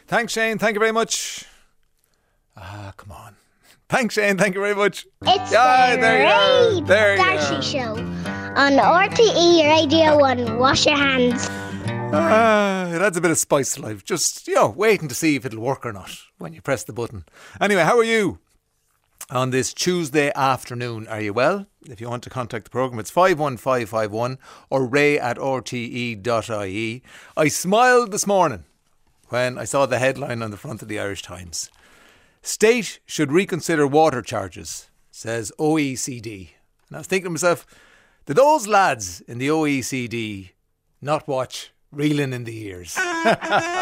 Thanks, Shane. Thank you very much. Come on. Thanks, Shane. Thank you very much. It's the Ray Darcy Show on RTE Radio 1. Wash your hands. It adds a bit of spice to life. Just, waiting to see if it'll work or not when you press the button. Anyway, how are you on this Tuesday afternoon? Are you well? If you want to contact the programme, it's 51551 or ray@rte.ie. I smiled this morning when I saw the headline on the front of the Irish Times. State should reconsider water charges, says OECD. And I was thinking to myself, did those lads in the OECD not watch Reeling in the Years? It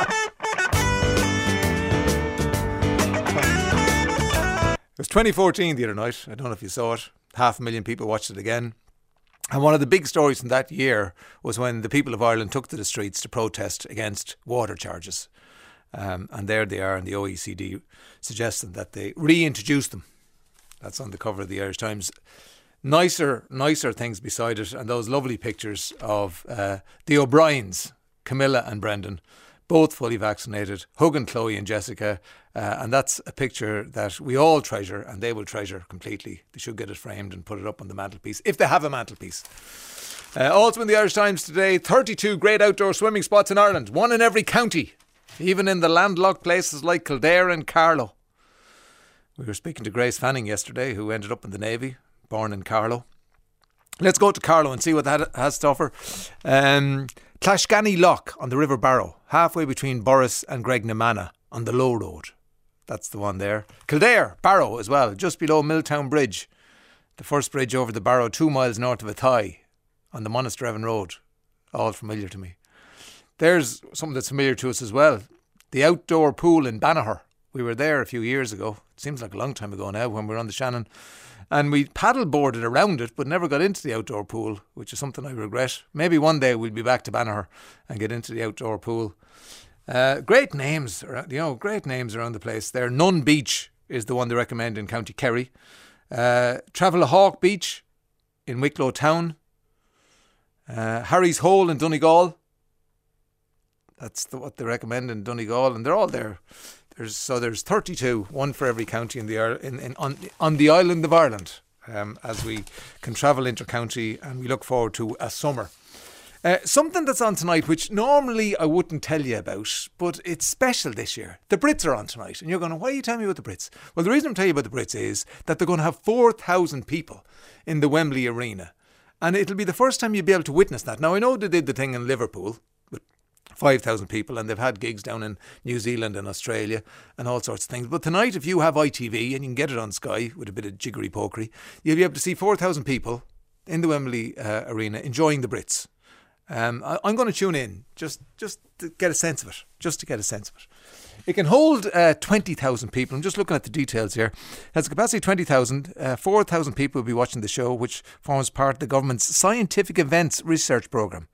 was 2014 the other night. I don't know if you saw it. 500,000 people watched it again. And one of the big stories from that year was when the people of Ireland took to the streets to protest against water charges. And there they are in the OECD suggesting that they reintroduce them. That's on the cover of the Irish Times. Nicer things beside it, and those lovely pictures of the O'Briens, Camilla and Brendan, both fully vaccinated, hugging Chloe and Jessica, and that's a picture that we all treasure, and they will treasure completely. They should get it framed and put it up on the mantelpiece, if they have a mantelpiece. Also in the Irish Times today, 32 great outdoor swimming spots in Ireland, one in every county, even in the landlocked places like Kildare and Carlow. We were speaking to Grace Fanning yesterday, who ended up in the Navy, born in Carlow. Let's go to Carlow and see what that has to offer. Clashganny Lock on the River Barrow, halfway between Borris and Gregnamana on the Low Road. That's the one there. Kildare, Barrow as well, just below Milltown Bridge. The first bridge over the Barrow, 2 miles north of Athy on the Monasterevin Road. All familiar to me. There's something that's familiar to us as well. The outdoor pool in Banagher. We were there a few years ago. It seems like a long time ago now when we were on the Shannon. And we paddleboarded around it but never got into the outdoor pool, which is something I regret. Maybe one day we'll be back to Banagher and get into the outdoor pool. Great names around the place there. Nun Beach is the one they recommend in County Kerry. Travelahawk Beach in Wicklow Town. Harry's Hole in Donegal. That's what they recommend in Donegal, and they're all there. There's 32, one for every county on the island of Ireland, as we can travel inter-county, and we look forward to a summer. Something that's on tonight, which normally I wouldn't tell you about, but it's special this year. The Brits are on tonight, and you're going, why are you telling me about the Brits? Well, the reason I'm telling you about the Brits is that they're going to have 4,000 people in the Wembley Arena, and it'll be the first time you'll be able to witness that. Now, I know they did the thing in Liverpool, 5,000 people, and they've had gigs down in New Zealand and Australia and all sorts of things. But tonight, if you have ITV and you can get it on Sky with a bit of jiggery pokery, you'll be able to see 4,000 people in the Wembley Arena enjoying the Brits. I'm going to tune in just to get a sense of it. It can hold 20,000 people. I'm just looking at the details here. It has a capacity of 20,000. 4,000 people will be watching the show, which forms part of the government's Scientific Events Research Programme.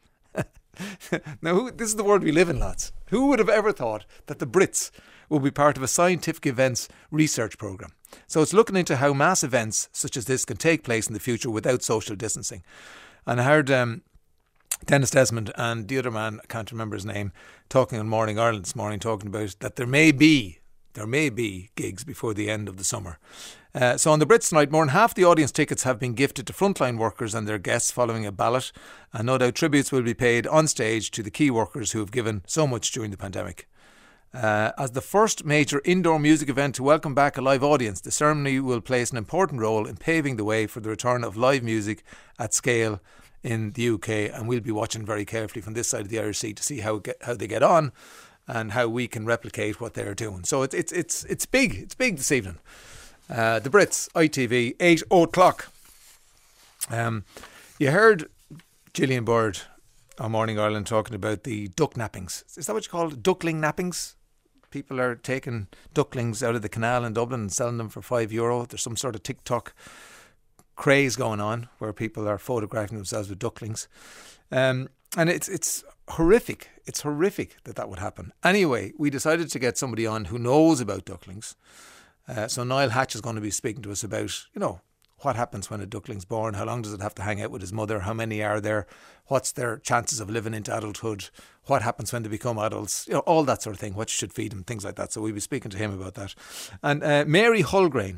Now, this is the world we live in, lads. Who would have ever thought that the Brits will be part of a scientific events research programme? So it's looking into how mass events such as this can take place in the future without social distancing. And I heard Dennis Desmond and the other man, I can't remember his name, talking on Morning Ireland this morning, talking about that there may be gigs before the end of the summer. So on the Brits tonight, more than half the audience tickets have been gifted to frontline workers and their guests following a ballot, and no doubt tributes will be paid on stage to the key workers who have given so much during the pandemic. As the first major indoor music event to welcome back a live audience, the ceremony will place an important role in paving the way for the return of live music at scale in the UK, and we'll be watching very carefully from this side of the Irish Sea to see how they get on and how we can replicate what they're doing. So it's big this evening. The Brits, ITV, 8 o'clock. You heard Gillian Bird on Morning Ireland talking about the duck nappings. Is that what you call it? Duckling nappings? People are taking ducklings out of the canal in Dublin and selling them for €5. There's some sort of TikTok craze going on where people are photographing themselves with ducklings. And it's horrific. It's horrific that would happen. Anyway, we decided to get somebody on who knows about ducklings. So Niall Hatch is going to be speaking to us about, What happens when a duckling's born? How long does it have to hang out with his mother? How many are there? What's their chances of living into adulthood? What happens when they become adults? You know, all that sort of thing. What you should feed them, things like that. So we'll be speaking to him about that. And Mary Holgrain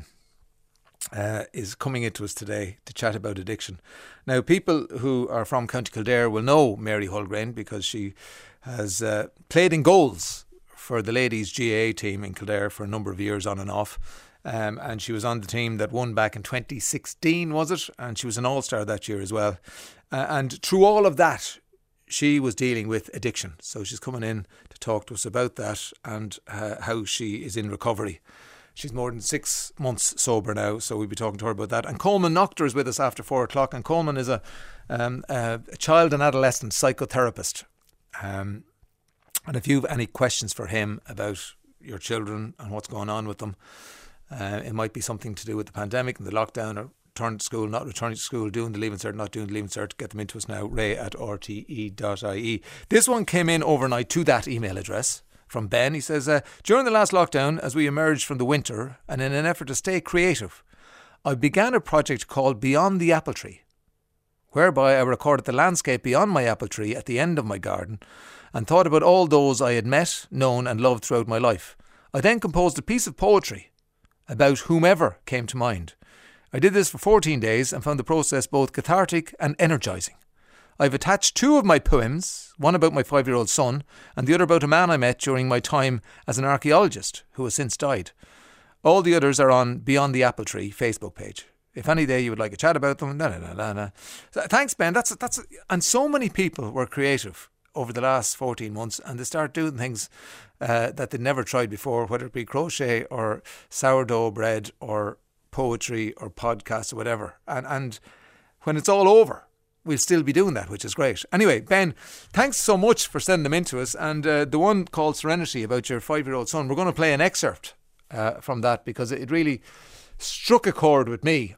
is coming into us today to chat about addiction. Now, people who are from County Kildare will know Mary Holgrain because she has played in goals for the ladies' GAA team in Kildare for a number of years on and off. And she was on the team that won back in 2016, was it? And she was an all-star that year as well. And through all of that, she was dealing with addiction. So she's coming in to talk to us about that and how she is in recovery. She's more than 6 months sober now, so we'll be talking to her about that. And Coleman Noctor is with us after 4 o'clock. And Coleman is a child and adolescent psychotherapist. And if you've any questions for him about your children and what's going on with them, it might be something to do with the pandemic and the lockdown, or returning to school, not returning to school, doing the Leaving Cert, not doing the Leaving Cert, get them into us now, ray@rte.ie. This one came in overnight to that email address from Ben. He says, during the last lockdown, as we emerged from the winter and in an effort to stay creative, I began a project called Beyond the Apple Tree, whereby I recorded the landscape beyond my apple tree at the end of my garden and thought about all those I had met, known and loved throughout my life. I then composed a piece of poetry about whomever came to mind. I did this for 14 days and found the process both cathartic and energising. I've attached 2 of my poems, one about my 5-year-old son and the other about a man I met during my time as an archaeologist who has since died. All the others are on Beyond the Apple Tree Facebook page. If any day you would like a chat about them, So, thanks, Ben. That's and so many people were creative over the last 14 months and they start doing things that they'd never tried before, whether it be crochet or sourdough bread or poetry or podcasts or whatever. And when it's all over, we'll still be doing that, which is great. Anyway, Ben, thanks so much for sending them in to us. And the one called Serenity about your 5-year-old son, we're going to play an excerpt from that because it really struck a chord with me.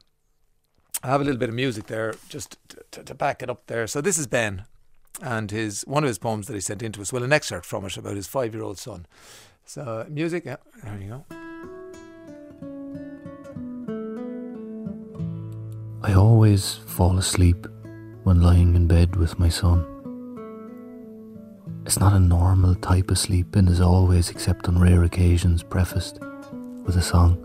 I have a little bit of music there just to back it up there. So this is Ben and one of his poems that he sent in to us. Well, an excerpt from it about his 5-year-old son. So music, yeah, there you go. I always fall asleep when lying in bed with my son. It's not a normal type of sleep and is always, except on rare occasions, prefaced with a song.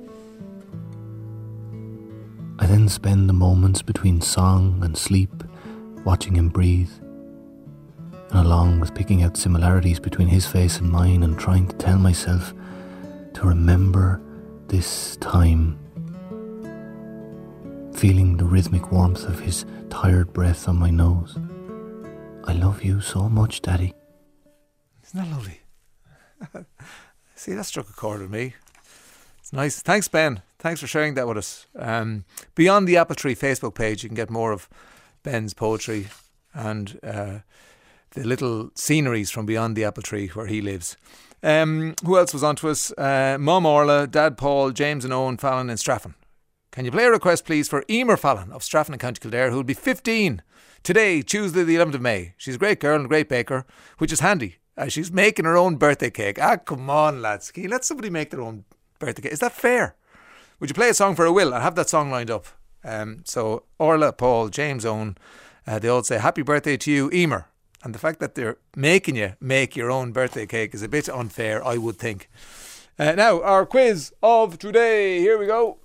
I then spend the moments between song and sleep watching him breathe, and along with picking out similarities between his face and mine and trying to tell myself to remember this time, feeling the rhythmic warmth of his tired breath on my nose. I love you so much, Daddy. Isn't that lovely? See, that struck a chord with me. It's nice. Thanks, Ben. Thanks for sharing that with us. Beyond the Apple Tree Facebook page, you can get more of Ben's poetry and the little sceneries from Beyond the Apple Tree where he lives. Who else was on to us? Mum Orla, Dad Paul, James and Owen Fallon in Straffan. Can you play a request, please, for Emer Fallon of Straffan in County Kildare, who will be 15 today, Tuesday the 11th of May. She's a great girl and a great baker, which is handy, as she's making her own birthday cake. Come on, lads. Can you let somebody make their own birthday cake? Is that fair? Would you play a song for a Will? I have that song lined up. So Orla, Paul, James, Owen, they all say happy birthday to you, Emer. And the fact that they're making you make your own birthday cake is a bit unfair, I would think. Now, our quiz of today. Here we go.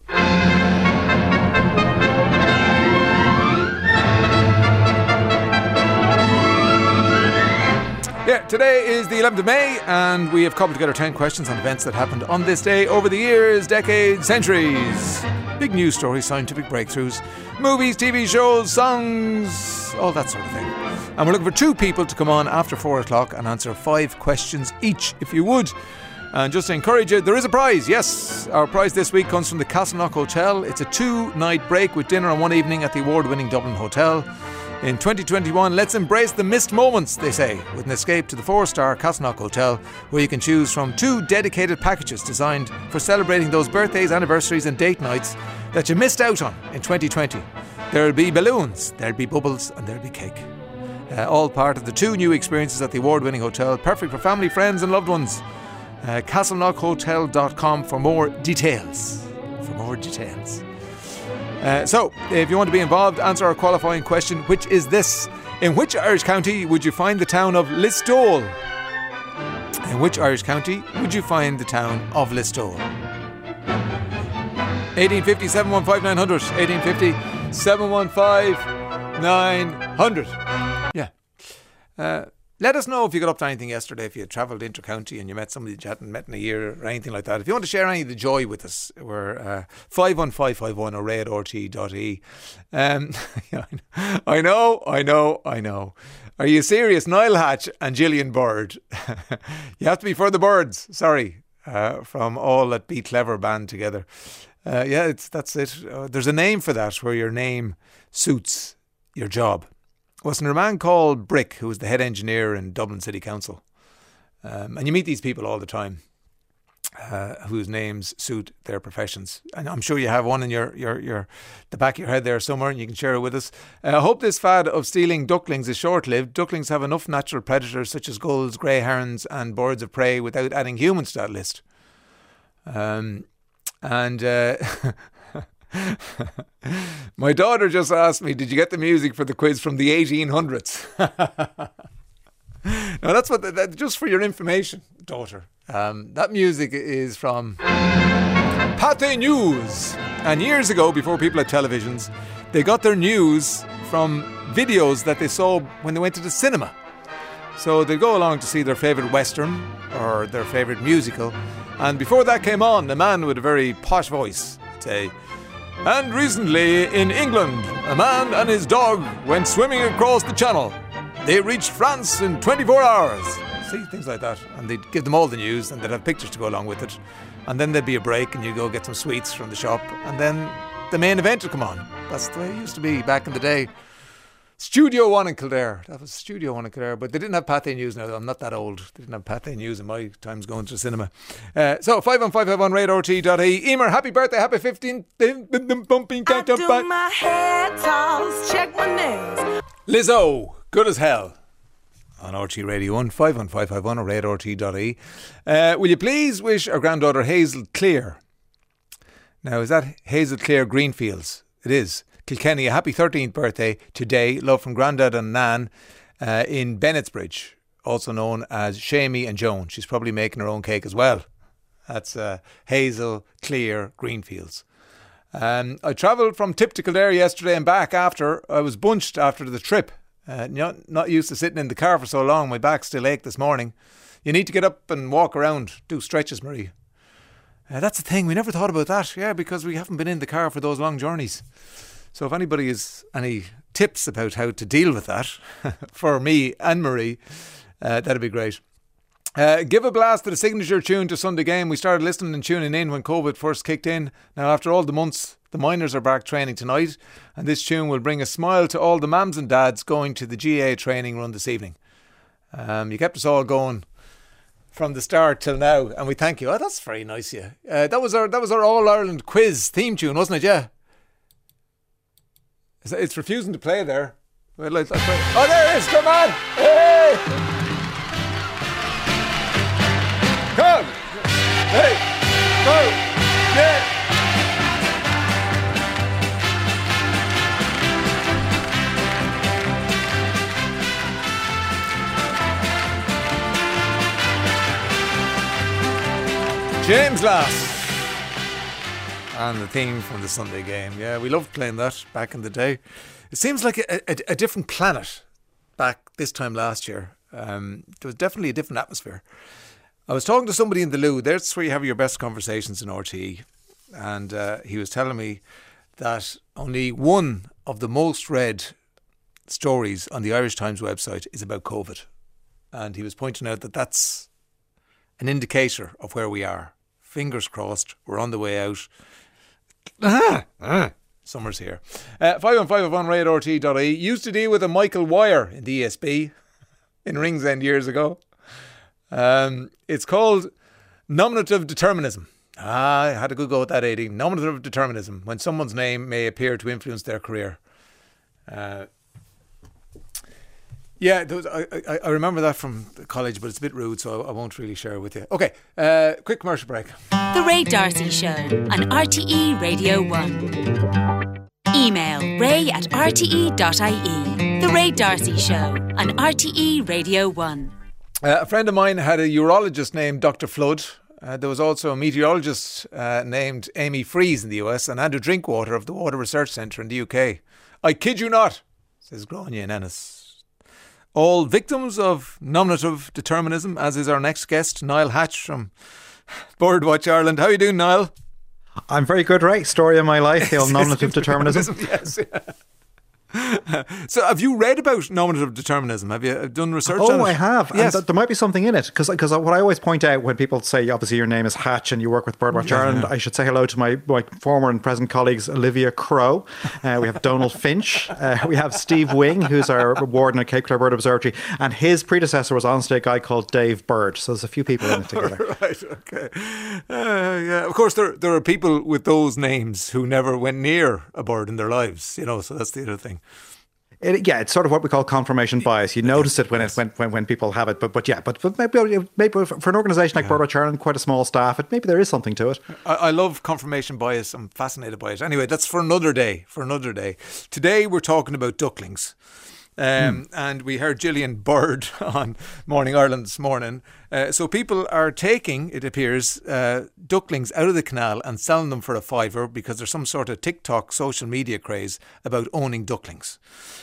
Yeah, today is the 11th of May and we have cobbled together 10 questions on events that happened on this day over the years, decades, centuries. Big news stories, scientific breakthroughs, movies, TV shows, songs, all that sort of thing. And we're looking for 2 people to come on after 4 o'clock and answer 5 questions each, if you would. And just to encourage you, there is a prize. Yes, our prize this week comes from the Castleknock Hotel. It's a 2-night break with dinner and 1 evening at the award-winning Dublin Hotel. In 2021, let's embrace the missed moments, they say, with an escape to the 4-star Castleknock Hotel, where you can choose from 2 dedicated packages designed for celebrating those birthdays, anniversaries and date nights that you missed out on in 2020. There'll be balloons, there'll be bubbles and there'll be cake. All part of the 2 new experiences at the award-winning hotel, perfect for family, friends and loved ones. Castleknockhotel.com for more details. So, if you want to be involved, answer our qualifying question, which is this. In which Irish county would you find the town of Listowel? In which Irish county would you find the town of Listowel? 1850 715 900. 1850 715 900. Yeah. Let us know if you got up to anything yesterday, if you had travelled inter-county and you met somebody that you hadn't met in a year or anything like that. If you want to share any of the joy with us, we're 51551 or ray@rte.ie. I know. Are you serious? Niall Hatch and Gillian Bird. You have to be for the birds. Sorry. From all that Be Clever band together. That's it. There's a name for that, where your name suits your job. Wasn't there a man called Brick who was the head engineer in Dublin City Council? And you meet these people all the time whose names suit their professions. And I'm sure you have one in the back of your head there somewhere, and you can share it with us. I hope this fad of stealing ducklings is short-lived. Ducklings have enough natural predators such as gulls, grey herons and birds of prey without adding humans to that list. My daughter just asked me, did you get the music for the quiz from the 1800s? Now that's just for your information, daughter. That music is from Pathé News. And years ago, before people had televisions, they got their news from videos that they saw when they went to the cinema. So they'd go along to see their favourite Western or their favourite musical. And before that came on, a man with a very posh voice would say, and recently in England, a man and his dog went swimming across the channel. They reached France in 24 hours. See, things like that. And they'd give them all the news and they'd have pictures to go along with it. And then there'd be a break and you'd go get some sweets from the shop. And then the main event would come on. That's the way it used to be back in the day. Studio One in Kildare. That was Studio One in Kildare. But they didn't have Pathé News now. I'm not that old. They didn't have Pathé News in my times going to the cinema. So 51551 ray@rte.ie. Emer, happy birthday. Happy 15th. I do my hair toss, check my nails. Lizzo, Good as Hell. On RT Radio 1, 51551 or ray@rte.ie. Will you please wish our granddaughter Hazel Clear? Now, is that Hazel Clear Greenfields? It is. Kilkenny, a happy 13th birthday today. Love from Grandad and Nan in Bennettsbridge, also known as Shamey and Joan. She's probably making her own cake as well. That's Hazel Clear Greenfields. I travelled from Tip to Kildare yesterday and back after. I was bunched after the trip. Not used to sitting in the car for so long. My back still ached this morning. You need to get up and walk around, do stretches, Marie. That's the thing, we never thought about that. Yeah, because we haven't been in the car for those long journeys. So if anybody has any tips about how to deal with that for me and Marie, that'd be great. Give a blast to the signature tune to Sunday Game. We started listening and tuning in when COVID first kicked in. Now after all the months, the miners are back training tonight, and this tune will bring a smile to all the mums and dads going to the GA training run this evening. You kept us all going from the start till now, and we thank you. Oh, that's very nice of you. That was our All-Ireland quiz theme tune, wasn't it? Yeah. It's refusing to play there. Oh, there it is. Come on. Hey. Come. Hey. Go. Yeah. James Lass. And the theme from the Sunday Game. Yeah, we loved playing that back in the day. It seems like a different planet back this time last year. There was definitely a different atmosphere. I was talking to somebody in the loo. That's where you have your best conversations in RTE. And he was telling me that only one of the most read stories on the Irish Times website is about COVID. And he was pointing out that that's an indicator of where we are. Fingers crossed, we're on the way out. Summer's here. 51551 ray@rte.ie. Used to deal with a Michael Wire in the ESB in Ringsend years ago. It's called nominative determinism. I had a good go at that, AD. Nominative determinism, when someone's name may appear to influence their career. Yeah, I remember that from college, but it's a bit rude, so I won't really share it with you. Okay, quick commercial break. The Ray D'Arcy Show on RTE Radio 1. Email ray@rte.ie. The Ray D'Arcy Show on RTE Radio 1. A friend of mine had a urologist named Dr. Flood. There was also a meteorologist named Amy Freeze in the US, and Andrew Drinkwater of the Water Research Centre in the UK. I kid you not, says Grania in Ennis. All victims of nominative determinism, as is our next guest, Niall Hatch from Birdwatch Ireland. How are you doing, Niall? I'm very good, Ray. Story of my life, the old nominative determinism. Yes. So have you read about nominative determinism? Have you done research on it? Oh, I have. Yes. And there might be something in it. Because what I always point out when people say, obviously, your name is Hatch and you work with Birdwatch Ireland, I should say hello to my former and present colleagues, Olivia Crow. We have Donald Finch. We have Steve Wing, who's our warden at Cape Clare Bird Observatory. And his predecessor was honestly a guy called Dave Bird. So there's a few people in it together. Right, okay. Yeah, of course, there are people with those names who never went near a bird in their lives, so that's the other thing. It's sort of what we call confirmation bias. You notice it when people have it, but maybe for an organisation like Birdwatch Ireland, quite a small staff, maybe there is something to it. I love confirmation bias. I'm fascinated by it. Anyway, that's for another day. Today we're talking about ducklings. And we heard Gillian Bird on Morning Ireland this morning. So people are taking, it appears, ducklings out of the canal and selling them for a fiver because there's some sort of TikTok social media craze about owning ducklings.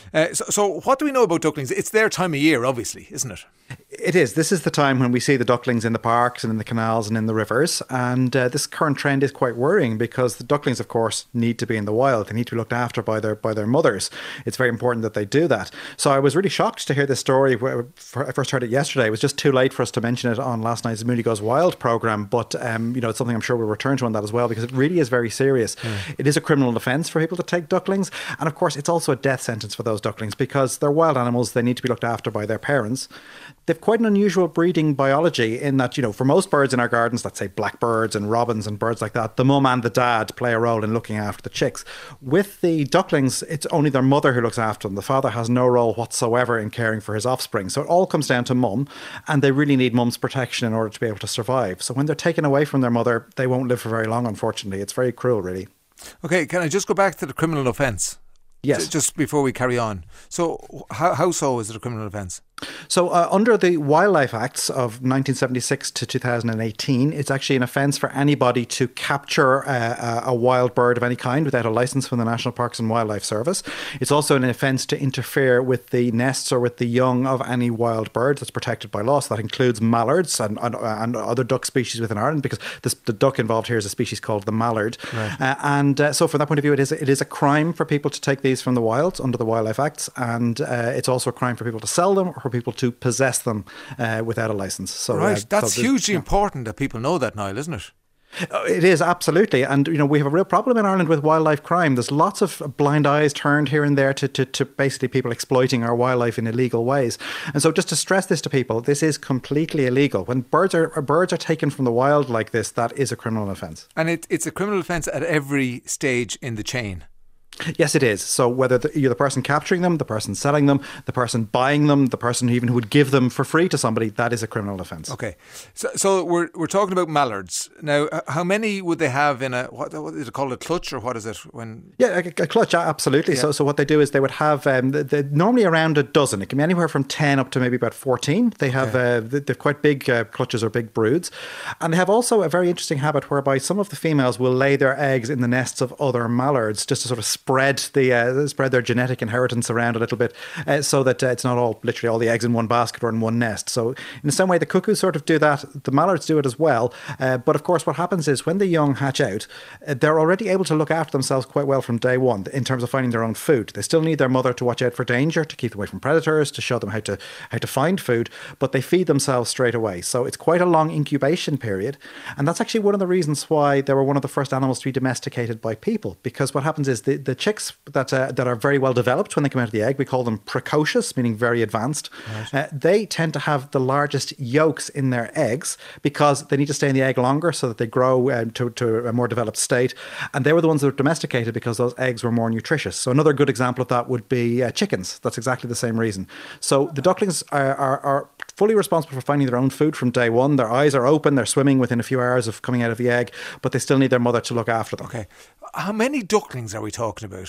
So what do we know about ducklings? It's their time of year, obviously, isn't it? It is. This is the time when we see the ducklings in the parks and in the canals and in the rivers. And this current trend is quite worrying because the ducklings, of course, need to be in the wild. They need to be looked after by their mothers. It's very important that they do that. So I was really shocked to hear this story. I first heard it yesterday. It was just too late for us to mention it on last night's Mooney Goes Wild programme. But, it's something I'm sure we'll return to on that as well because it really is very serious. It is a criminal offence for people to take ducklings. And, of course, it's also a death sentence for those ducklings because they're wild animals. They need to be looked after by their parents. They've quite an unusual breeding biology in that, for most birds in our gardens, let's say blackbirds and robins and birds like that, the mum and the dad play a role in looking after the chicks. With the ducklings, it's only their mother who looks after them. The father has no role whatsoever in caring for his offspring. So it all comes down to mum, and they really need mum's protection in order to be able to survive. So when they're taken away from their mother, they won't live for very long, unfortunately. It's very cruel, really. Okay, can I just go back to the criminal offence? Yes. Just before we carry on. So how so is it a criminal offence? So under the Wildlife Acts of 1976 to 2018, it's actually an offence for anybody to capture a wild bird of any kind without a licence from the National Parks and Wildlife Service. It's also an offence to interfere with the nests or with the young of any wild bird that's protected by law. So that includes mallards and other duck species within Ireland, because the duck involved here is a species called the mallard. Right. So from that point of view, it is a crime for people to take these from the wild under the Wildlife Acts, and it's also a crime for people to sell them or for people to possess them without a licence. So, right, that's hugely important that people know that, Niall, isn't it? It is, absolutely. And, we have a real problem in Ireland with wildlife crime. There's lots of blind eyes turned here and there to basically people exploiting our wildlife in illegal ways. And so just to stress this to people, this is completely illegal. When birds are taken from the wild like this, that is a criminal offence. And it's a criminal offence at every stage in the chain. Yes, it is. So whether you're the person capturing them, the person selling them, the person buying them, the person even who would give them for free to somebody, that is a criminal offence. Okay. So we're talking about mallards. Now, how many would they have in a, what is it called, a clutch, or what is it? Yeah, a clutch, absolutely. Yeah. So what they do is they would have normally around a dozen. It can be anywhere from 10 up to maybe about 14. They have they're quite big clutches or big broods. And they have also a very interesting habit whereby some of the females will lay their eggs in the nests of other mallards just to sort of spread their genetic inheritance around a little bit, so that it's not literally all the eggs in one basket or in one nest. So in the same way the cuckoos sort of do that, the mallards do it as well. But of course what happens is when the young hatch out, they're already able to look after themselves quite well from day one in terms of finding their own food. They still need their mother to watch out for danger, to keep them away from predators, to show them how to find food, but they feed themselves straight away. So it's quite a long incubation period, and that's actually one of the reasons why they were one of the first animals to be domesticated by people, because what happens is the chicks that are very well developed when they come out of the egg, we call them precocious, meaning very advanced. Right. They tend to have the largest yolks in their eggs because they need to stay in the egg longer so that they grow to a more developed state. And they were the ones that were domesticated because those eggs were more nutritious. So another good example of that would be chickens. That's exactly the same reason. So the ducklings are fully responsible for finding their own food from day one. Their eyes are open, they're swimming within a few hours of coming out of the egg, but they still need their mother to look after them. Okay. How many ducklings are we talking about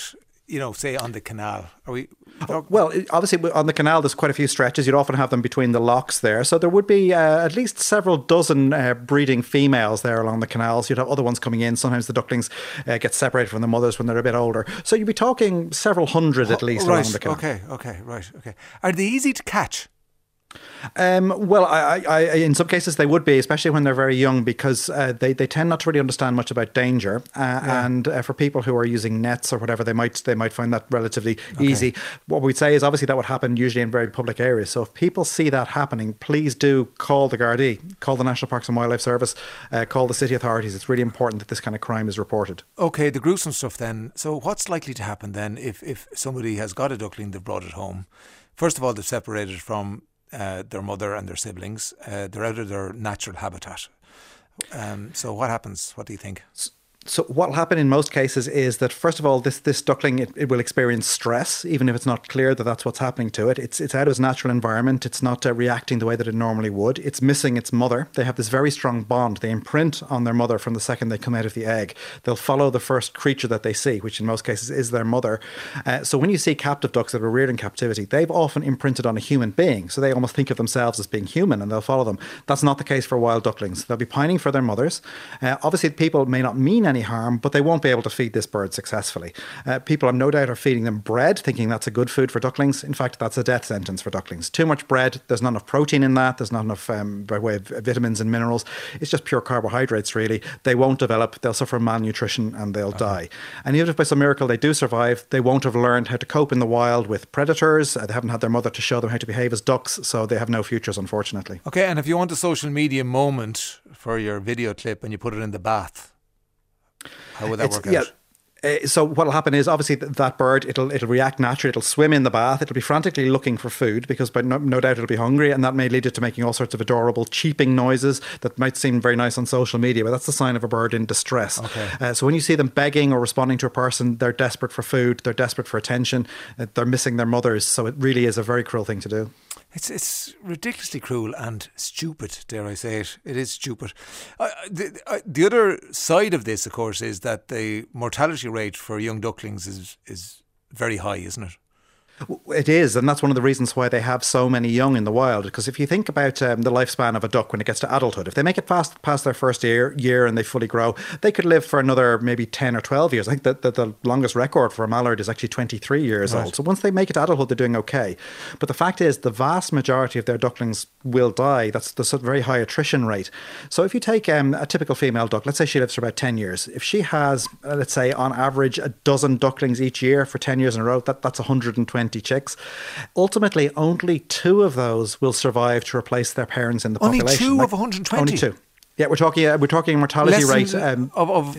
say on the canal? Are we? Well, obviously on the canal there's quite a few stretches. You'd often have them between the locks there. So there would be at least several dozen breeding females there along the canals. You'd have other ones coming in. Sometimes the ducklings get separated from the mothers when they're a bit older. So you'd be talking several hundred at least along the canal. Okay. Are they easy to catch? Well, I in some cases they would be, especially when they're very young, because they tend not to really understand much about danger. And for people who are using nets or whatever, they might find that relatively easy. What we'd say is obviously that would happen usually in very public areas. So if people see that happening, please do call the Gardaí, call the National Parks and Wildlife Service, call the city authorities. It's really important that this kind of crime is reported. Okay, the gruesome stuff then. So what's likely to happen then if somebody has got a duckling, they've brought it home? First of all, they've separated from their mother and their siblings. They're out of their natural habitat. So what happens? What do you think? So what will happen in most cases is that, first of all, this duckling, it will experience stress, even if it's not clear that that's what's happening to it. It's out of its natural environment. It's not reacting the way that it normally would. It's missing its mother. They have this very strong bond. They imprint on their mother from the second they come out of the egg. They'll follow the first creature that they see, which in most cases is their mother. So when you see captive ducks that are reared in captivity, they've often imprinted on a human being. So they almost think of themselves as being human and they'll follow them. That's not the case for wild ducklings. They'll be pining for their mothers. Obviously, people may not mean any harm, but they won't be able to feed this bird successfully. People, no doubt, are feeding them bread, thinking that's a good food for ducklings. In fact, that's a death sentence for ducklings. Too much bread, there's not enough protein in that, there's not enough by way of vitamins and minerals. It's just pure carbohydrates, really. They won't develop, they'll suffer malnutrition and they'll die. And even if by some miracle they do survive, they won't have learned how to cope in the wild with predators. They haven't had their mother to show them how to behave as ducks, so they have no futures, unfortunately. Okay, and if you want a social media moment for your video clip and you put it in the bath, how would that work out? So what will happen is, obviously, that bird, it'll react naturally. It'll swim in the bath. It'll be frantically looking for food because no doubt it'll be hungry, and that may lead it to making all sorts of adorable cheeping noises that might seem very nice on social media, but that's the sign of a bird in distress. Okay. So when you see them begging or responding to a person, they're desperate for food, they're desperate for attention, they're missing their mothers, so it really is a very cruel thing to do. It's ridiculously cruel and stupid, dare I say it. It is stupid. The other side of this, of course, is that the mortality rate for young ducklings is very high, isn't it? It is, and that's one of the reasons why they have so many young in the wild. Because if you think about the lifespan of a duck when it gets to adulthood, if they make it past their first year and they fully grow, they could live for another maybe 10 or 12 years. I think that the longest record for a mallard is actually 23 years old. So once they make it to adulthood, they're doing okay. But the fact is, the vast majority of their ducklings will die. That's the very high attrition rate. So if you take a typical female duck, let's say she lives for about 10 years. If she has, let's say, on average, a dozen ducklings each year for 10 years in a row, that's 120 chicks. Ultimately, only 2 of those will survive to replace their parents in the population. Only 2 of 120? Only 2. Yeah, we're talking a mortality rate of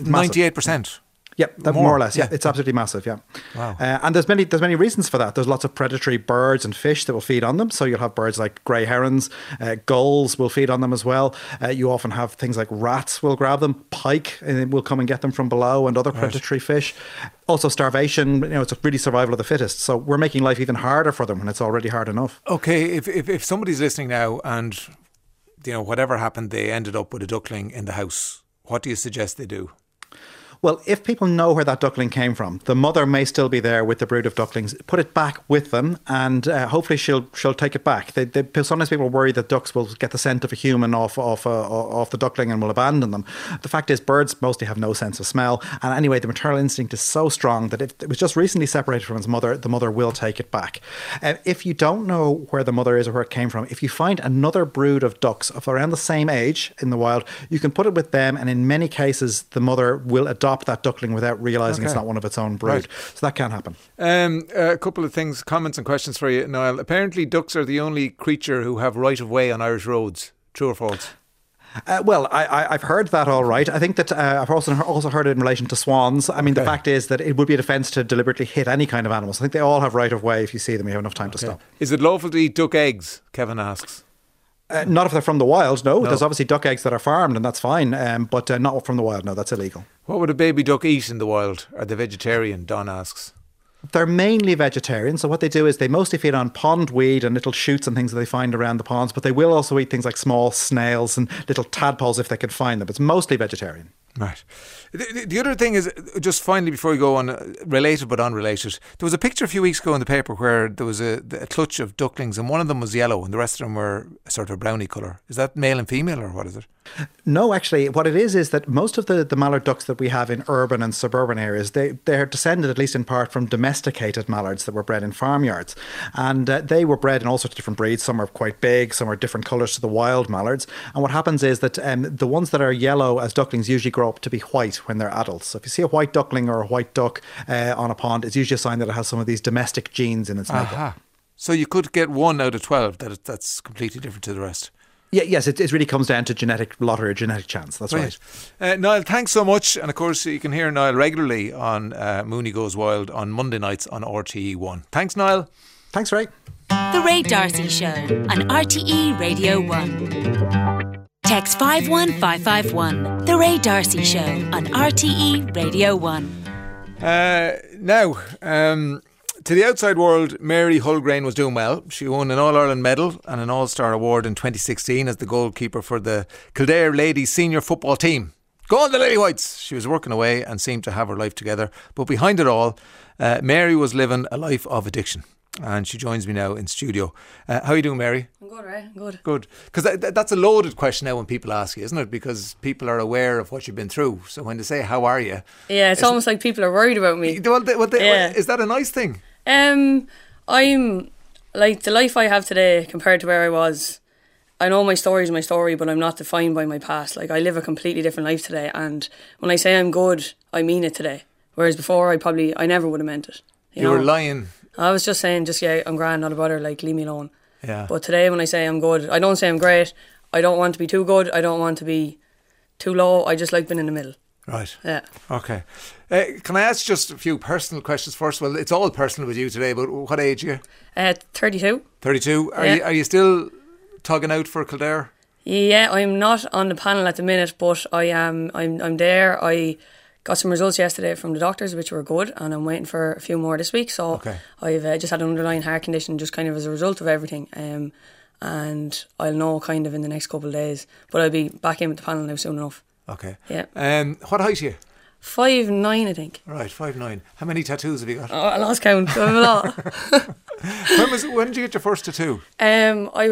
98%. Yeah, more or less. Yeah, it's absolutely massive. Yeah, wow. And there's many reasons for that. There's lots of predatory birds and fish that will feed on them. So you'll have birds like grey herons, gulls will feed on them as well. You often have things like rats will grab them, pike will come and get them from below, and other predatory fish. Also starvation. It's really survival of the fittest. So we're making life even harder for them when it's already hard enough. Okay, if somebody's listening now and whatever happened, they ended up with a duckling in the house, what do you suggest they do? Well, if people know where that duckling came from, the mother may still be there with the brood of ducklings. Put it back with them, and hopefully she'll take it back. Sometimes people worry that ducks will get the scent of a human off the duckling and will abandon them. The fact is, birds mostly have no sense of smell, and anyway, the maternal instinct is so strong that if it was just recently separated from its mother, the mother will take it back. If you don't know where the mother is or where it came from, if you find another brood of ducks of around the same age in the wild, you can put it with them, and in many cases, the mother will adopt that duckling without realising it's not one of its own brood. Right. So that can happen. A couple of things, comments and questions for you, Niall. Apparently ducks are the only creature who have right of way on Irish roads. True or false? Well, I've heard that all right. I think that I've also heard it in relation to swans. I mean, the fact is that it would be an offence to deliberately hit any kind of animals. I think they all have right of way if you see them. You have enough time to stop. Is it lawful to eat duck eggs? Kevin asks. Not if they're from the wild, no. There's obviously duck eggs that are farmed and that's fine, but not from the wild, no, that's illegal. What would a baby duck eat in the wild? Are they vegetarian? Don asks. They're mainly vegetarian, so what they do is they mostly feed on pond weed and little shoots and things that they find around the ponds, but they will also eat things like small snails and little tadpoles if they can find them. It's mostly vegetarian. Right. The other thing is, just finally before we go on, related but unrelated, there was a picture a few weeks ago in the paper where there was a clutch of ducklings and one of them was yellow and the rest of them were a sort of brownie colour. Is that male and female or what is it? No, actually, what it is that most of the mallard ducks that we have in urban and suburban areas, they're descended, at least in part, from domesticated mallards that were bred in farmyards. And they were bred in all sorts of different breeds. Some are quite big, some are different colours to the wild mallards. And what happens is that the ones that are yellow as ducklings usually grow up to be white when they're adults. So if you see a white duckling or a white duck on a pond, it's usually a sign that it has some of these domestic genes in its makeup. So you could get 1 out of 12 that's completely different to the rest. Yeah, yes, it really comes down to genetic lottery or genetic chance. That's right. Niall, thanks so much. And of course, you can hear Niall regularly on Mooney Goes Wild on Monday nights on RTE1. Thanks, Niall. Thanks, Ray. The Ray D'Arcy Show on RTE Radio 1. Text 51551. The Ray D'Arcy Show on RTE Radio 1. Now, to the outside world, Mary Hulgrain was doing well. She won an All-Ireland medal and an All-Star award in 2016 as the goalkeeper for the Kildare ladies senior football team. Go on the Lily Whites! She was working away and seemed to have her life together. But behind it all, Mary was living a life of addiction. And she joins me now in studio. How are you doing, Mary? I'm good, Ray. I'm good. Good. Because that's a loaded question now when people ask you, isn't it? Because people are aware of what you've been through. So when they say, how are you? Yeah, it's almost like people are worried about me. Yeah. Is that a nice thing? I'm like, the life I have today compared to where I was, I know my story is my story, but I'm not defined by my past. Like, I live a completely different life today, and when I say I'm good, I mean it today. Whereas before, I never would have meant it. You were lying. I was just saying, I'm grand, not a bother, like, leave me alone. Yeah. But today, when I say I'm good, I don't say I'm great. I don't want to be too good. I don't want to be too low. I just like being in the middle. Right. Yeah. Okay. Can I ask just a few personal questions first? Well, it's all personal with you today, but what age are you? 32. 32. Are you still tugging out for Kildare? Yeah, I'm not on the panel at the minute, but I am. I'm there. I got some results yesterday from the doctors, which were good, and I'm waiting for a few more this week. So I've just had an underlying heart condition, just kind of as a result of everything. And I'll know kind of in the next couple of days, but I'll be back in with the panel now soon enough. Okay. Yeah. What height are you? 5'9", I think. Right, 5'9". How many tattoos have you got? Oh, I lost count. I have a lot. When did you get your first tattoo? I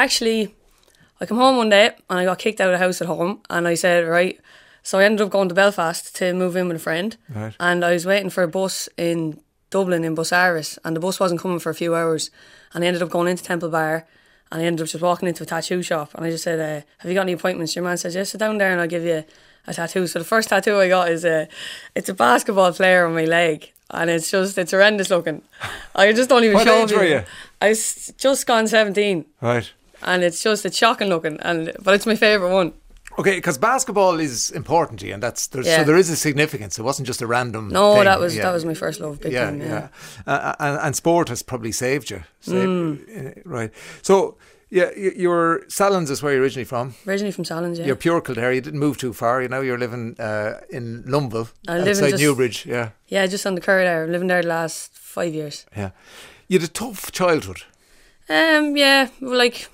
come home one day and I got kicked out of the house at home, and I said, right. So I ended up going to Belfast to move in with a friend. Right. And I was waiting for a bus in Dublin in Busaris, and the bus wasn't coming for a few hours. And I ended up going into Temple Bar, and I ended up just walking into a tattoo shop, and I just said, have you got any appointments? Your man says, yeah, sit down there and I'll give you a tattoo. So the first tattoo I got is it's a basketball player on my leg, and it's horrendous looking. I just don't even show What age were you? I was just gone 17. Right. And it's shocking looking, but it's my favourite one. Okay, because basketball is important to you, and so there is a significance. It wasn't just a random thing. That was my first love, big time. Yeah. And sport has probably saved you. Right. So, yeah, you're Sallins is where you're originally from. Originally from Sallins, yeah. You're pure Kildare. You didn't move too far. You're living in Lumville, outside Newbridge. Yeah. Yeah, just on the Curragh there. I'm living there the last 5 years. Yeah. You had a tough childhood. Yeah, like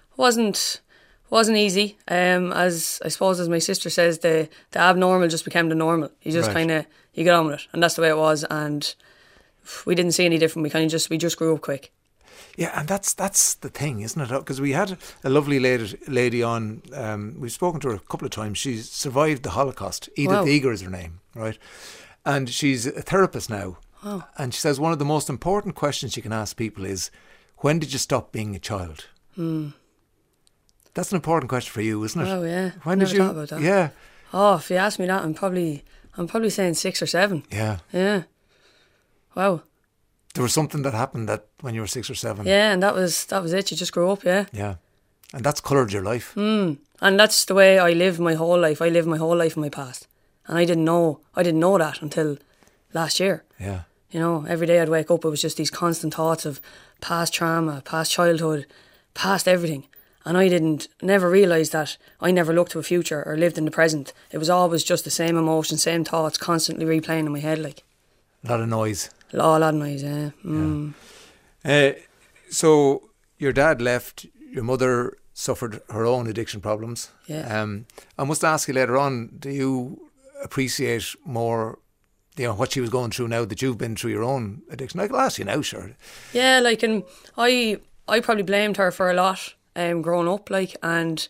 wasn't easy. As I suppose, as my sister says, the abnormal just became the normal. You just kind of you get on with it, and that's the way it was. And we didn't see any different. We just grew up quick. Yeah, and that's the thing, isn't it? Because we had a lovely lady on. We've spoken to her a couple of times. She's survived the Holocaust. Edith Eager is her name, right? And she's a therapist now. Wow. And she says one of the most important questions you can ask people is, when did you stop being a child? That's an important question for you, isn't it? Oh yeah. When did you? Thought about that. Yeah. Oh, if you ask me that, I'm probably saying 6 or 7. Yeah. Yeah. Wow. There was something that happened that when you were 6 or 7. Yeah, and that was it. You just grew up, yeah. Yeah. And that's coloured your life. And that's the way I live my whole life. I live my whole life in my past. And I didn't know that until last year. Yeah. You know, every day I'd wake up, it was just these constant thoughts of past trauma, past childhood, past everything. And I never realised that I never looked to a future or lived in the present. It was always just the same emotions, same thoughts, constantly replaying in my head, like. A lot of noise. A lot of noise, yeah. So your dad left, your mother suffered her own addiction problems. Yeah. I must ask you later on, do you appreciate more, you know, what she was going through now that you've been through your own addiction? I'll ask you now, sure. Yeah, like, and I probably blamed her for a lot growing up, like, and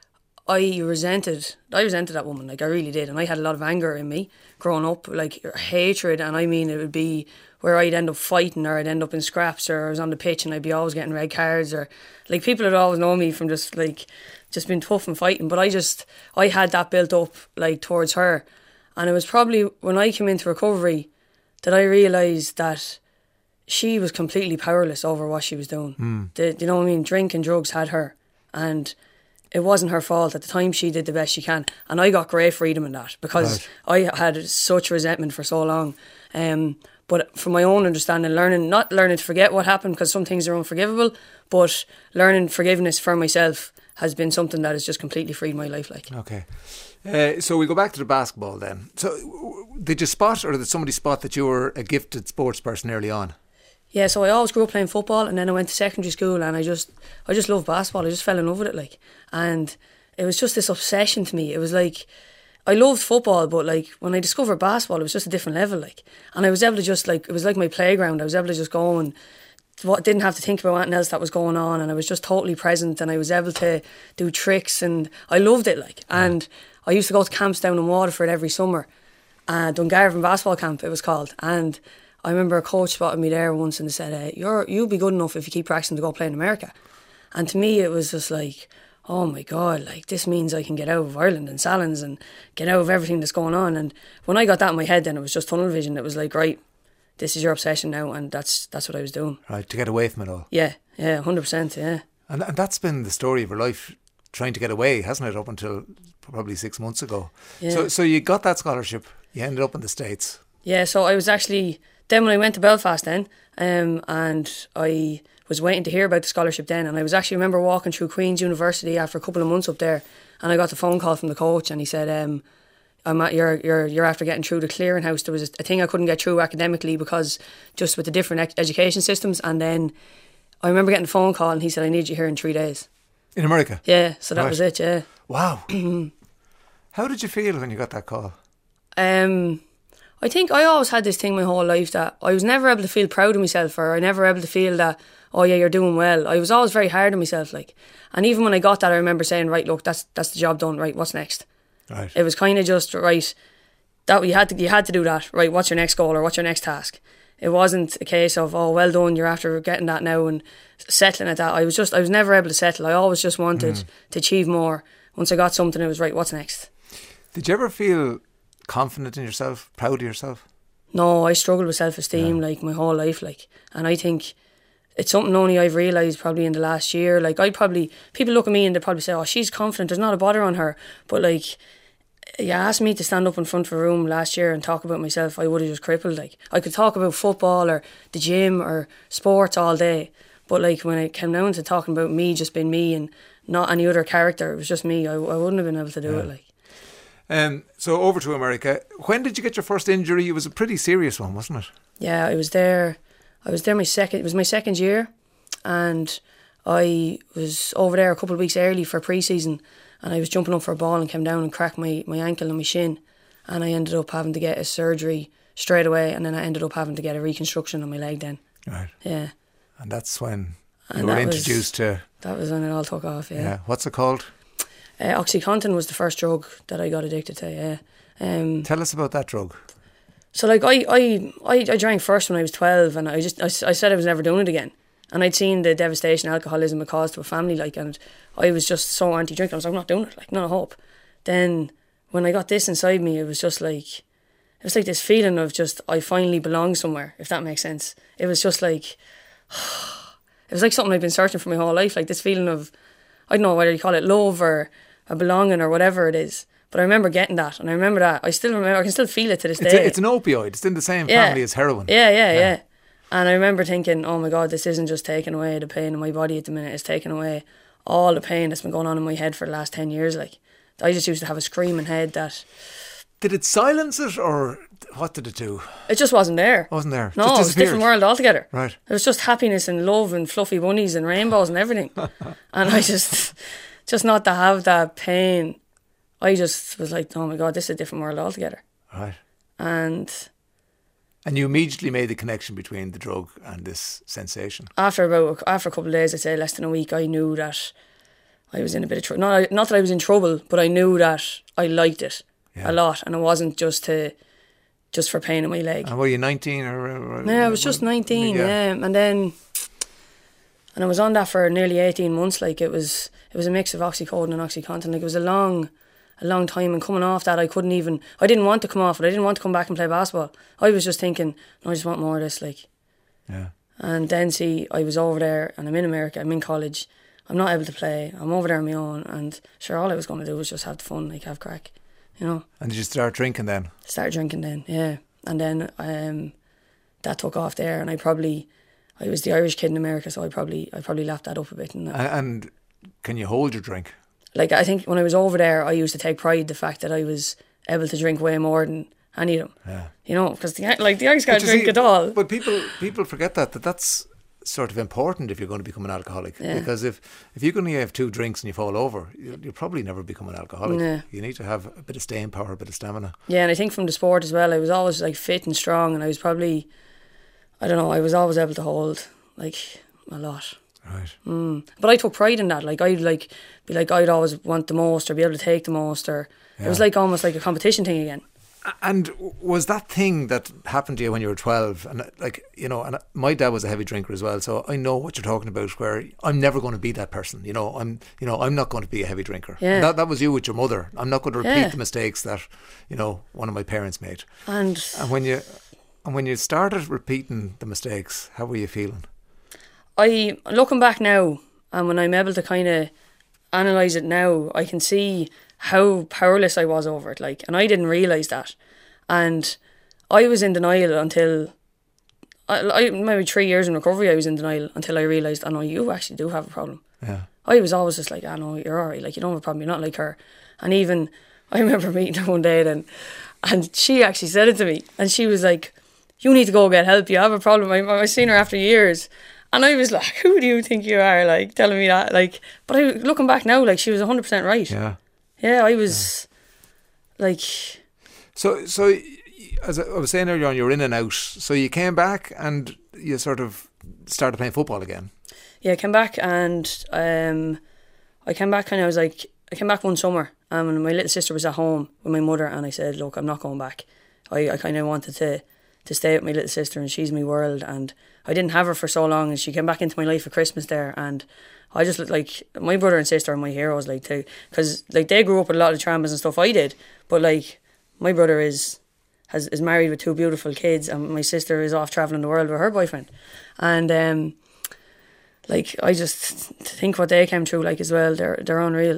I resented that woman, like, I really did, and I had a lot of anger in me growing up, like, hatred, and I mean, it would be where I'd end up fighting, or I'd end up in scraps, or I was on the pitch and I'd be always getting red cards, or, like, people would always know me from just being tough and fighting, but I had that built up, like, towards her, and it was probably when I came into recovery that I realised that she was completely powerless over what she was doing. You know what I mean? Drink and drugs had her, and it wasn't her fault. At the time, she did the best she can, and I got great freedom in that because I had such resentment for so long. But from my own understanding, not learning to forget what happened, because some things are unforgivable, but learning forgiveness for myself has been something that has just completely freed my life. Like, okay. So we go back to the basketball then. So did you spot, or did somebody spot that you were a gifted sports person early on? Yeah, so I always grew up playing football, and then I went to secondary school, and I just loved basketball. I just fell in love with it, like, and it was just this obsession to me. It was like, I loved football, but like when I discovered basketball, it was just a different level, like, and I was able to just, like, it was like my playground. I was able to just go and didn't have to think about anything else that was going on, and I was just totally present, and I was able to do tricks, and I loved it, like, and I used to go to camps down in Waterford every summer, Dungarvan basketball camp it was called, and I remember a coach spotted me there once and said, you'll be good enough if you keep practicing to go play in America. And to me, it was just like, oh my God, like, this means I can get out of Ireland and Salins and get out of everything that's going on. And when I got that in my head, then it was just tunnel vision. It was like, right, this is your obsession now, and that's what I was doing. Right, to get away from it all. Yeah, 100%, yeah. And that's been the story of your life, trying to get away, hasn't it, up until probably 6 months ago. Yeah. So you got that scholarship, you ended up in the States. Yeah, so I was actually... Then when I went to Belfast then, and I was waiting to hear about the scholarship then, and I was actually remember walking through Queen's University after a couple of months up there, and I got the phone call from the coach, and he said, you're after getting through the clearinghouse. There was a thing I couldn't get through academically because just with the different education systems, and then I remember getting the phone call, and he said, I need you here in 3 days. In America? Yeah, so that was it, yeah. Wow. How did you feel when you got that call? I think I always had this thing my whole life that I was never able to feel proud of myself, or I never able to feel that, oh yeah, you're doing well. I was always very hard on myself, like, and even when I got that, I remember saying, right, look, that's the job done, right, what's next? Right. It was kind of just, right, that you had to do that, right, what's your next goal or what's your next task? It wasn't a case of, oh, well done, you're after getting that now and settling at that. I was never able to settle. I always just wanted to achieve more. Once I got something, it was, right, what's next? Did you ever feel confident in yourself, proud of yourself? No, I struggled with self-esteem like my whole life, like, and I think it's something only I've realised probably in the last year. Like, people look at me and they probably say, oh, she's confident, there's not a bother on her, but like, you asked me to stand up in front of a room last year and talk about myself, I would have just crippled. Like, I could talk about football or the gym or sports all day, but like when it came down to talking about me just being me and not any other character, it was just me, I wouldn't have been able to do it, like. So over to America. When did you get your first injury? It was a pretty serious one, wasn't it? Yeah, I was there it was my second year, and I was over there a couple of weeks early for pre-season, and I was jumping up for a ball and came down and cracked my ankle and my shin, and I ended up having to get a surgery straight away, and then I ended up having to get a reconstruction on my leg then. Right. Yeah. And that's when you were introduced to... That was when it all took off, yeah. What's it called? OxyContin was the first drug that I got addicted to, yeah. Tell us about that drug. So like I drank first when I was 12, and I said I was never doing it again. And I'd seen the devastation alcoholism it caused to a family, like, and I was just so anti-drinking. I was like, I'm not doing it, like, not a hope. Then when I got this inside me, it was like this feeling of just, I finally belong somewhere, if that makes sense. It was just like, it was like something I'd been searching for my whole life, like this feeling of, I don't know whether you call it love or a belonging or whatever it is. But I remember getting that, and I remember that. I can still feel it to this day. It's an opioid. It's in the same family as heroin. Yeah. And I remember thinking, oh my God, this isn't just taking away the pain in my body at the minute. It's taking away all the pain that's been going on in my head for the last 10 years. Like, I just used to have a screaming head that... Did it silence it, or what did it do? It just wasn't there. Wasn't there? No, it was a different world altogether. Right. It was just happiness and love and fluffy bunnies and rainbows and everything. And I just not to have that pain, I just was like, oh my God, this is a different world altogether. Right. And you immediately made the connection between the drug and this sensation. After a couple of days, I'd say less than a week, I knew that I was in a bit of trouble. Not that I was in trouble, but I knew that I liked it a lot, and it wasn't just for pain in my leg. And were you 19 or? No, I was just 19. Yeah, and I was on that for nearly 18 months. Like it was a mix of Oxycodone and OxyContin. Like it was a long time, and coming off that, I didn't want to come off it. I didn't want to come back and play basketball. I was just thinking, no, I just want more of this. Like, yeah. And then I was over there, and I'm in America. I'm in college. I'm not able to play. I'm over there on my own, and sure, all I was going to do was just have fun, like have crack, you know. And did you start drinking then? Started drinking then, yeah. And then that took off there, and I was the Irish kid in America, so I probably lapped that up a bit. And can you hold your drink? Like, I think when I was over there, I used to take pride in the fact that I was able to drink way more than any of them. Yeah. You know, because the Irish can't drink at all. But people forget that's sort of important if you're going to become an alcoholic. Yeah. Because if you only have 2 drinks and you fall over, you'll probably never become an alcoholic. Yeah. You need to have a bit of staying power, a bit of stamina. Yeah, and I think from the sport as well, I was always like fit and strong, and I was probably, I don't know, I was always able to hold like a lot. Right. But I took pride in that. Like I'd always want the most, or be able to take the most, or it was like almost like a competition thing again. And was that thing that happened to you when you were 12? And like, you know, and my dad was a heavy drinker as well, so I know what you're talking about. Where I'm never going to be that person. I'm not going to be a heavy drinker. Yeah. And that was you with your mother. I'm not going to repeat the mistakes that one of my parents made. And when you started repeating the mistakes, how were you feeling? Looking back now, and when I'm able to kind of analyse it now, I can see how powerless I was over it, like, and I didn't realise that. And I was in denial until I maybe 3 years in recovery. I was in denial until I realised, no, you actually do have a problem. Yeah. I was always just like, no, you're alright, like, you don't have a problem, you're not like her. And even I remember meeting her one day then, and she actually said it to me, and she was like, you need to go get help, you have a problem. I seen her after years. And I was like, who do you think you are, like, telling me that? Like, but looking back now, like, she was 100% right. Yeah. Yeah, I was, like... So, as I was saying earlier on, you were in and out. So you came back and you sort of started playing football again. Yeah, I came back and I came back one summer, and my little sister was at home with my mother, and I said, look, I'm not going back. I kind of wanted to stay with my little sister, and she's my world, and I didn't have her for so long, and she came back into my life for Christmas there, and I just, like, my brother and sister are my heroes, like, too, because, like, they grew up with a lot of traumas and stuff. I did, but, like, my brother is married with 2 beautiful kids, and my sister is off travelling the world with her boyfriend, and like, I just think what they came through, like, as well, they're unreal.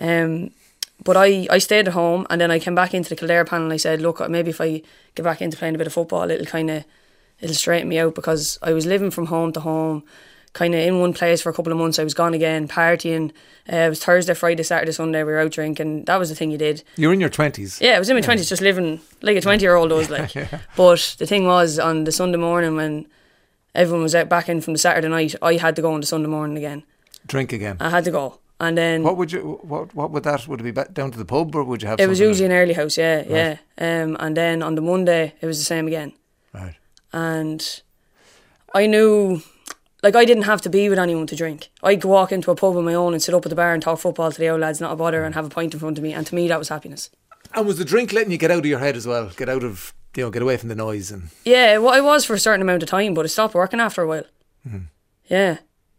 But I stayed at home, and then I came back into the Kildare panel, and I said, look, maybe if I get back into playing a bit of football, it'll straighten me out, because I was living from home to home, kind of in one place for a couple of months. I was gone again, partying. It was Thursday, Friday, Saturday, Sunday, we were out drinking. That was the thing you did. You were in your 20s? Yeah, I was in my 20s, just living like a 20-year-old does, like. Yeah. But the thing was, on the Sunday morning, when everyone was out back in from the Saturday night, I had to go on the Sunday morning again. Drink again? I had to go. And then... What would it be down to the pub, or would you have It was usually an early house, yeah, right. Yeah. And then on the Monday, it was the same again. Right. And I knew, like, I didn't have to be with anyone to drink. I could walk into a pub on my own and sit up at the bar and talk football to the old lads, not a bother, and have a pint in front of me. And to me, that was happiness. And was the drink letting you get out of your head as well? Get out of, get away from the noise? And yeah, well, I was for a certain amount of time, but it stopped working after a while. Mm-hmm. Yeah.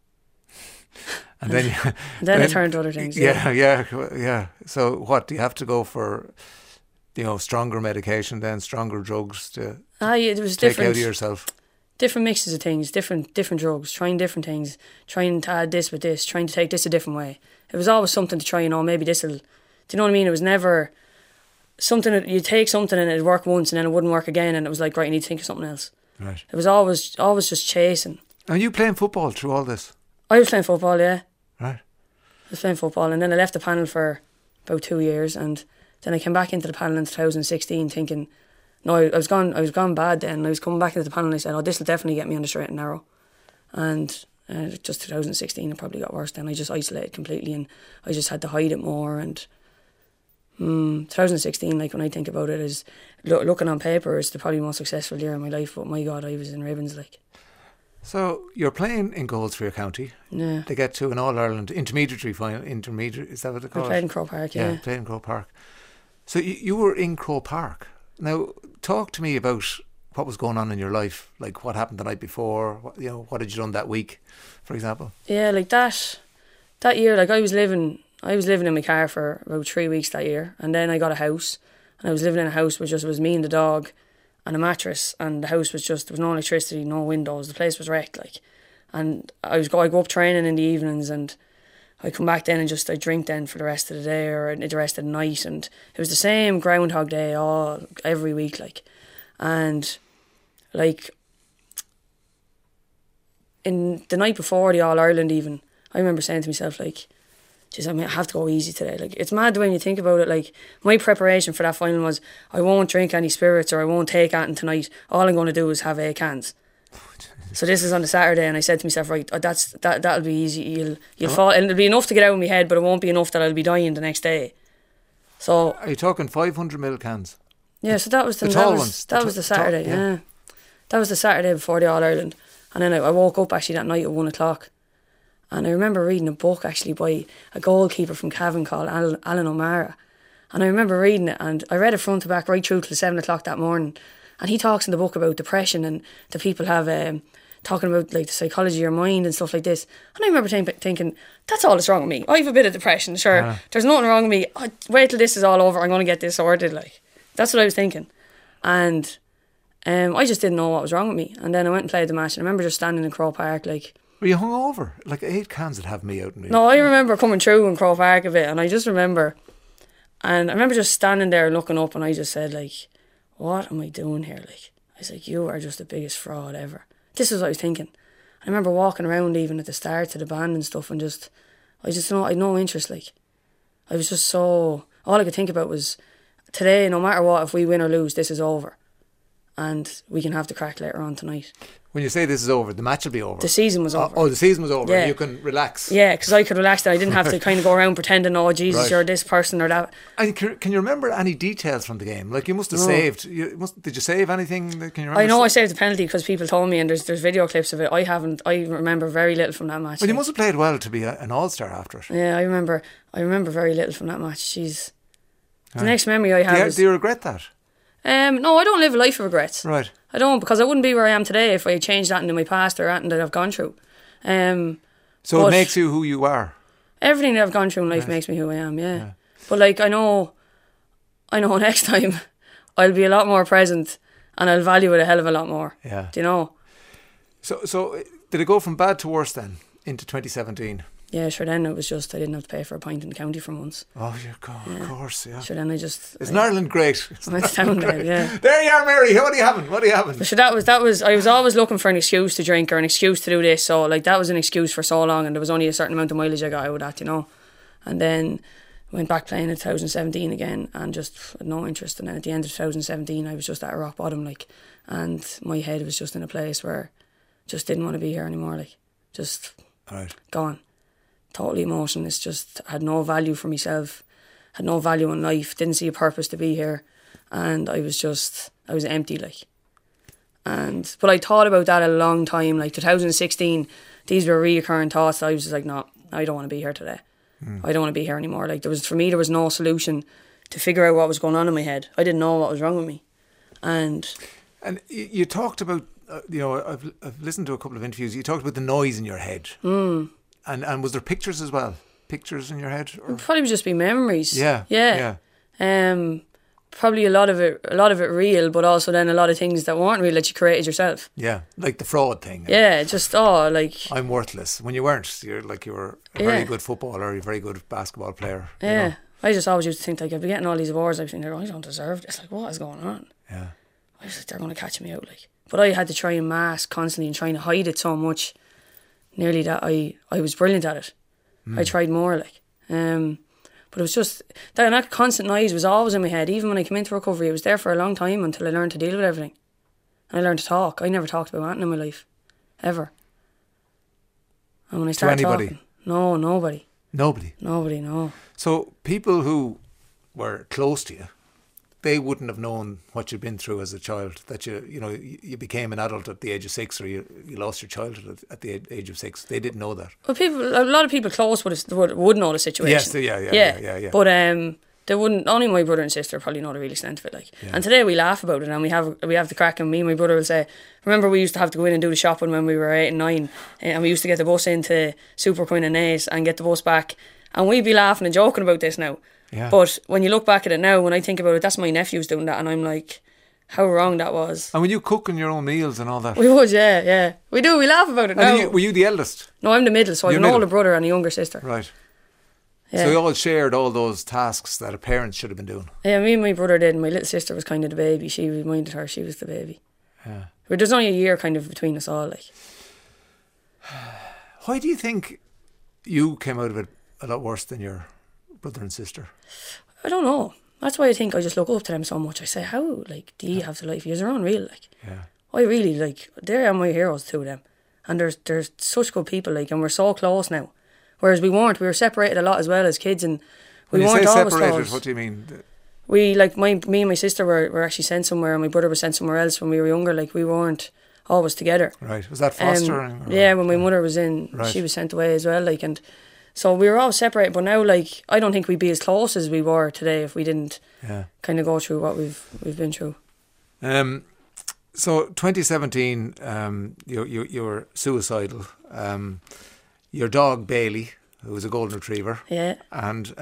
And then I turned to other things. Yeah. So what, do you have to go for, stronger medication then, stronger drugs to it was take out of yourself? Different mixes of things, different drugs, trying different things, trying to add this with this, trying to take this a different way. It was always something to try, maybe this will, do you know what I mean? It was never something that you take something and it'd work once and then it wouldn't work again, and it was like, right, you need to think of something else. Right. It was always just chasing. Are you playing football through all this? I was playing football, yeah. Right. I was playing football, and then I left the panel for about 2 years, and then I came back into the panel in 2016 thinking, no, I was gone bad then. I was coming back into the panel and I said, this will definitely get me on the straight and narrow. And just 2016 it probably got worse then. I just isolated completely, and I just had to hide it more, and 2016, like when I think about it, is looking on paper, it's the probably most successful year of my life. But my God, I was in ribbons, like. So you're playing in goals for your county. Yeah. They get to an All Ireland intermediate final. Intermediate, is that what they call it? I played in Croke Park. Yeah. Played in Croke Park. So you were in Croke Park. Now talk to me about what was going on in your life. Like what happened the night before. What had you done that week, for example? Yeah, like that year, like I was living in my car for about 3 weeks that year, and then I got a house, and I was living in a house which just was me and the dog and a mattress, and the house was just, there was no electricity, no windows, the place was wrecked, like. And I go up training in the evenings, and I come back then and just I drink then for the rest of the day or the rest of the night, and it was the same Groundhog Day every week, like. And like in the night before the All Ireland, even I remember saying to myself, like, geez, I have to go easy today. Like, it's mad the way you think about it. Like, my preparation for that final was, I won't drink any spirits or I won't take anything tonight. All I'm going to do is have 8 cans. So this is on the Saturday, and I said to myself, right, that'll be easy. You'll fall, and it'll be enough to get out of my head, but it won't be enough that I'll be dying the next day. So are you talking 500ml cans? Yeah, so that was the tall ones. That was the Saturday. Yeah, that was the Saturday before the All Ireland, and then I woke up actually that night at 1:00. And I remember reading a book actually by a goalkeeper from Cavan called Alan O'Mara. And I remember reading it, and I read it front to back right through till 7:00 that morning. And he talks in the book about depression, and the people have talking about like the psychology of your mind and stuff like this. And I remember thinking, that's all that's wrong with me. I have a bit of depression, sure. There's nothing wrong with me. Wait till this is all over, I'm going to get this sorted. Like, that's what I was thinking. And I just didn't know what was wrong with me. And then I went and played the match, and I remember just standing in Croke Park, like. Were you hungover? Like 8 cans would have me out. No, I remember coming through in Croke Park a bit, and I just remember, and I remember just standing there looking up, and I just said, like, what am I doing here? Like, I was like, you are just the biggest fraud ever. This is what I was thinking. I remember walking around even at the start to the band and stuff, and I had no interest. Like, I was just so, all I could think about was, today, no matter what, if we win or lose, this is over, and we can have the crack later on tonight. When you say this is over, the match will be over. The season was over. Oh, the season was over. Yeah. You can relax. Yeah, because I could relax then. I didn't have to kind of go around pretending, oh, Jesus, you're this person or that. And can you remember any details from the game? Like, you must have saved. Did you save anything? Can you remember? I know I saved the penalty because people told me, and there's video clips of it. I haven't. I remember very little from that match. Well, you must have played well to be an all-star after it. Yeah, I remember very little from that match. Jeez. The next memory I have do you regret that? No, I don't live a life of regrets. Right. I don't, because I wouldn't be where I am today if I changed that into my past or anything that I've gone through. So it makes you who you are. Everything that I've gone through in life makes me who I am, yeah. But like, I know next time I'll be a lot more present and I'll value it a hell of a lot more. Yeah. Do you know? So did it go from bad to worse then into 2017? Yeah, sure. Then it was just I didn't have to pay for a pint in the county for months. Oh, of course, yeah. Sure, then I just. Isn't Ireland great? I went down there, yeah. There you are, Mary. What are you having? But sure, that was. I was always looking for an excuse to drink or an excuse to do this. So like that was an excuse for so long, and there was only a certain amount of mileage I got out of that, you know. And then went back playing in 2017 again, and just had no interest. And then at the end of 2017, I was just at a rock bottom, like, and my head was just in a place where just didn't want to be here anymore, like, just gone. Totally emotionless, just had no value for myself, had no value in life, didn't see a purpose to be here, and I was empty, like. But I thought about that a long time, like 2016, these were reoccurring thoughts. I was just like, no, I don't want to be here today. I don't want to be here anymore. Like, there was no solution to figure out what was going on in my head. I didn't know what was wrong with me. And you talked about, I've listened to a couple of interviews, you talked about the noise in your head. And was there pictures as well? Pictures in your head? Or? It'd probably just be memories. Yeah. Probably a lot of it real, but also then a lot of things that weren't real that you created yourself. Yeah, like the fraud thing. Yeah, just like I'm worthless. When you weren't, you were a very good footballer, a very good basketball player. Yeah, you know? I just always used to think like I'd be getting all these awards. I'd think, I don't deserve this. Like, what is going on? Yeah, I was like, they're going to catch me out. Like, but I had to try and mask constantly and trying to hide it so much. Nearly that I was brilliant at it. I tried more, like. But it was just that constant noise was always in my head. Even when I came into recovery, it was there for a long time until I learned to deal with everything. And I learned to talk. I never talked about anything in my life, ever. And when I started talking, no, nobody. Nobody, no. So people who were close to you, they wouldn't have known what you'd been through as a child, that you became an adult at the age of 6, or you lost your childhood at the age of 6. They didn't know that. Well, a lot of people close would know the situation. Yes, yeah. But they wouldn't. Only my brother and sister probably know the real extent of it. Like, and today we laugh about it, and we have the crack. And me and my brother will say, "Remember, we used to have to go in and do the shopping when we were 8 and 9, and we used to get the bus into Super Quinn and Naas and get the bus back, and we'd be laughing and joking about this now." Yeah. But when you look back at it now, when I think about it, that's my nephews doing that, and I'm like, how wrong that was. And when you cooking your own meals and all that, we would, yeah, we do. We laugh about it now. Were you the eldest? No, I'm the middle, so I have an older brother and a younger sister. Right. Yeah. So we all shared all those tasks that our parents should have been doing. Yeah, me and my brother did. And my little sister was kind of the baby. She reminded her she was the baby. Yeah. But there's only a year kind of between us all. Like, why do you think you came out of it a lot worse than your brother and sister? I don't know. That's why I think I just look up to them so much. I say, how do you have the life? You're unreal. Like, I really they are my heroes, two of them, and they're such good people. Like, and we're so close now. Whereas we weren't. We were separated a lot as well as kids, and we weren't always close. When you say separated, what do you mean? We me and my sister were actually sent somewhere, and my brother was sent somewhere else when we were younger. Like, we weren't always together. Right. Was that fostering? Yeah, when my mother was in, she was sent away as well. Like, and so we were all separated, but now, like, I don't think we'd be as close as we were today if we didn't kind of go through what we've been through. So 2017, you were suicidal. Your dog Bailey, who was a golden retriever, and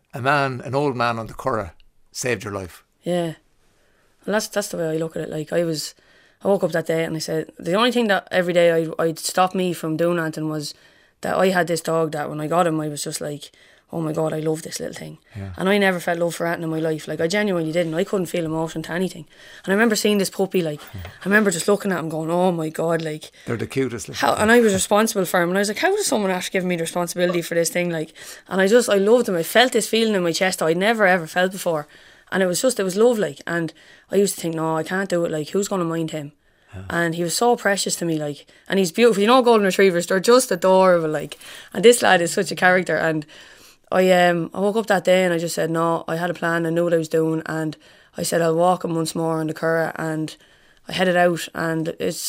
an old man on the Curragh, saved your life. Yeah, well, that's the way I look at it. Like, I woke up that day and I said, the only thing that every day I'd stop me from doing anything was that I had this dog that when I got him, I was just like, oh my God, I love this little thing. Yeah. And I never felt love for anything in my life. Like, I genuinely didn't. I couldn't feel emotion to anything. And I remember seeing this puppy, like, I remember just looking at him going, oh my God, like, they're the cutest. And I was responsible for him. And I was like, how does someone actually give me the responsibility for this thing? Like, and I loved him. I felt this feeling in my chest that I'd never ever felt before. And it was love, like. And I used to think, no, I can't do it. Like, who's going to mind him? And he was so precious to me, like, and he's beautiful. You know, golden retrievers, they're just adorable, like, and this lad is such a character. And I woke up that day and I just said, no, I had a plan, I knew what I was doing, and I said I'll walk him once more on the Curragh, and I headed out. And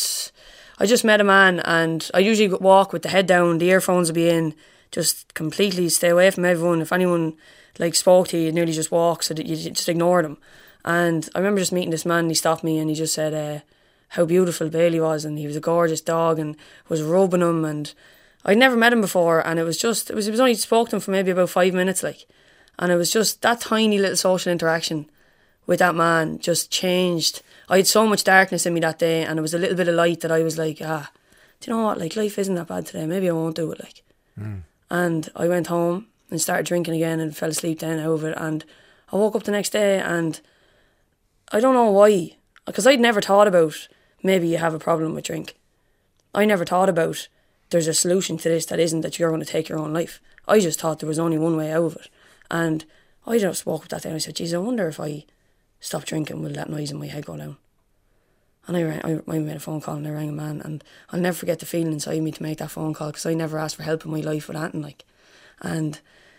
I just met a man, and I usually walk with the head down, the earphones would be in, just completely stay away from everyone. If anyone like spoke to you, nearly just walk, so that you just ignored them. And I remember just meeting this man, and he stopped me and he just said how beautiful Bailey was, and he was a gorgeous dog, and was rubbing him, and I'd never met him before, and it was only spoke to him for maybe about 5 minutes, like, and it was just that tiny little social interaction with that man just changed. I had so much darkness in me that day, and it was a little bit of light that I was like, do you know what, like, life isn't that bad today, maybe I won't do it, like. And I went home and started drinking again and fell asleep then out of it, and I woke up the next day, and I don't know why, because I'd never thought about maybe you have a problem with drink. I never thought about there's a solution to this that isn't that you're going to take your own life. I just thought there was only one way out of it. And I just woke up that day and I said, geez, I wonder if I stop drinking, will that noise in my head go down? And I made a phone call and I rang a man, and I'll never forget the feeling inside me to make that phone call, because I never asked for help in my life with anything, like. And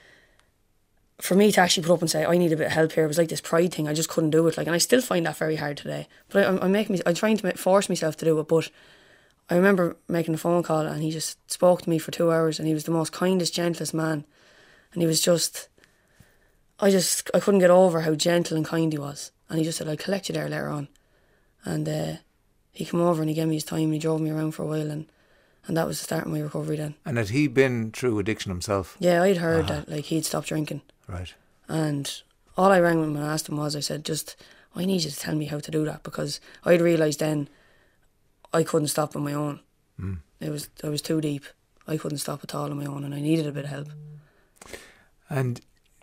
for me to actually put up and say, I need a bit of help here, it was like this pride thing. I just couldn't do it, like, and I still find that very hard today. But I'm trying to force myself to do it. But I remember making a phone call, and he just spoke to me for 2 hours, and he was the most kindest, gentlest man. And he was just, I couldn't get over how gentle and kind he was. And he just said, I'll collect you there later on. And he came over and he gave me his time, and he drove me around for a while, and that was the start of my recovery then. And had he been through addiction himself? Yeah, I'd heard that, like, he'd stopped drinking. Right. And all I rang him and asked him was, I said, I need you to tell me how to do that, because I'd realised then I couldn't stop on my own. I was too deep. I couldn't stop at all on my own, and I needed a bit of help. And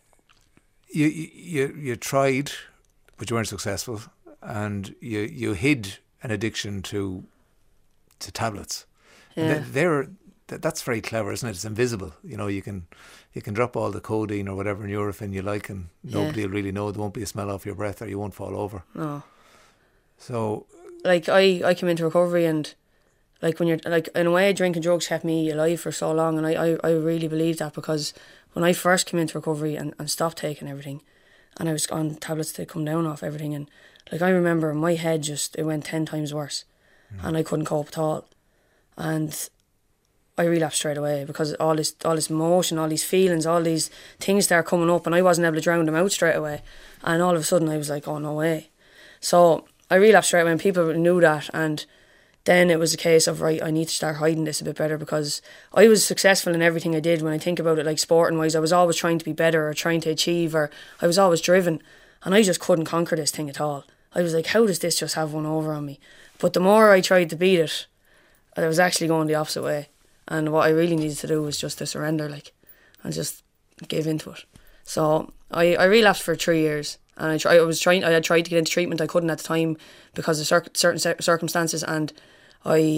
you tried, but you weren't successful, and you hid an addiction to tablets. Yeah. That's very clever, isn't it? It's invisible. You know, you can drop all the codeine or whatever Nurofen you like, and nobody will really know. There won't be a smell off your breath, or you won't fall over. No. So, like, I came into recovery, and like, when you're, like, in a way, drinking drugs kept me alive for so long, and I really believe that, because when I first came into recovery and stopped taking everything, and I was on tablets to come down off everything, and like I remember my head it went 10 times worse, and I couldn't cope at all, and I relapsed straight away because all this emotion, all these feelings, all these things that are coming up, and I wasn't able to drown them out straight away, and all of a sudden I was like, oh no way. So I relapsed straight away, and people knew that, and then it was a case of, right, I need to start hiding this a bit better, because I was successful in everything I did. When I think about it, like sporting wise, I was always trying to be better or trying to achieve, or I was always driven, and I just couldn't conquer this thing at all. I was like, how does this just have one over on me? But the more I tried to beat it, I was actually going the opposite way. And what I really needed to do was just to surrender, and just give into it. So I relapsed for 3 years, and I had tried to get into treatment. I couldn't at the time because of certain circumstances, and I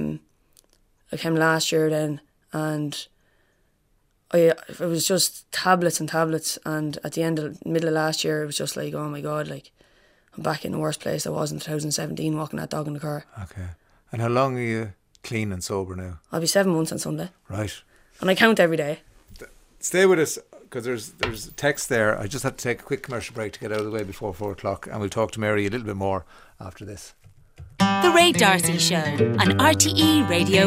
came last year then, and it was just tablets and tablets, and at the middle of last year, it was just like, oh my God, like I'm back in the worst place I was in 2017, walking that dog in the car. Okay. And how long are you clean and sober now? I'll be 7 months on Sunday. Right. And I count every day. Stay with us, because there's a text there. I just have to take a quick commercial break to get out of the way before 4 o'clock, and we'll talk to Mary a little bit more after this. The Ray D'Arcy Show on RTE Radio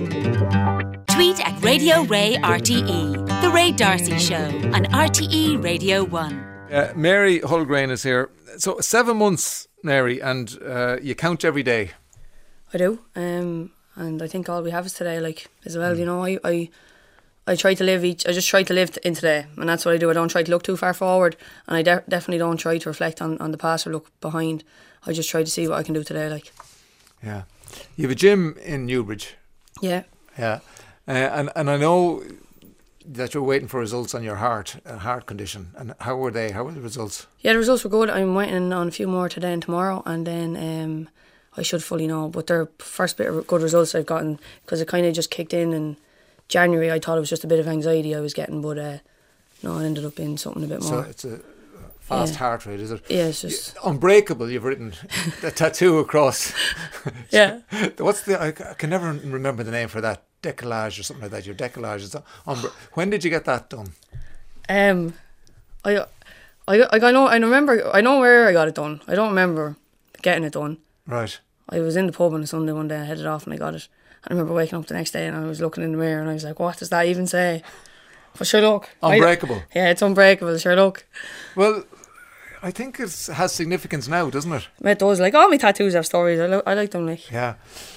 1. Tweet at Radio Ray RTE. The Ray D'Arcy Show on RTE Radio 1. Mary Hullgrain is here. So 7 months, Mary, and you count every day. I do. And I think all we have is today, as well. You know, I try to live I just try to live in today, and that's what I do. I don't try to look too far forward, and I definitely don't try to reflect on the past or look behind. I just try to see what I can do today, Yeah. You have a gym in Newbridge. Yeah. Yeah. And I know that you're waiting for results on your heart condition. And how were they? How were the results? Yeah, the results were good. I'm waiting on a few more today and tomorrow, and then I should fully know. But they're first bit of good results I've gotten, because it kind of just kicked in January. I thought it was just a bit of anxiety I was getting, but no, it ended up being something a bit more. So it's a fast heart rate, is it? Yeah, it's just Unbreakable. You've written a tattoo across. Yeah. I can never remember the name for that. Decollage or something like that. Your decollage is when did you get that done? I know where I got it done. I don't remember getting it done. Right. I was in the pub on a Sunday one day, I headed off and I got it. I remember waking up the next day and I was looking in the mirror and I was like, what does that even say? But sure, look. Unbreakable. Yeah, it's unbreakable, sure, look. Well, I think it has significance now, doesn't it? It does. All my tattoos have stories. I like them, Yeah.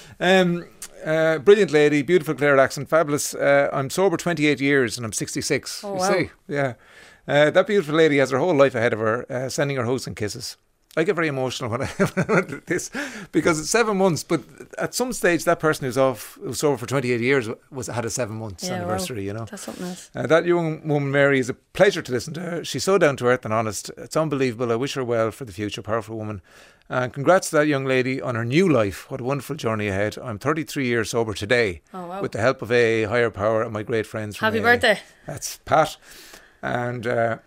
Brilliant lady, beautiful Clare accent, fabulous. I'm sober 28 years and I'm 66. Oh, you wow. see? Yeah. That beautiful lady has her whole life ahead of her, sending her hugs and kisses. I get very emotional when I do this, because it's 7 months, but at some stage that person who's sober for 28 years had a 7 months anniversary, you know. That's something else. That young woman, Mary, is a pleasure to listen to her. She's so down to earth and honest. It's unbelievable. I wish her well for the future. Powerful woman. And congrats to that young lady on her new life. What a wonderful journey ahead. I'm 33 years sober today. Oh, wow. With the help of AA, higher power, and my great friends from Happy AA. birthday. That's Pat. And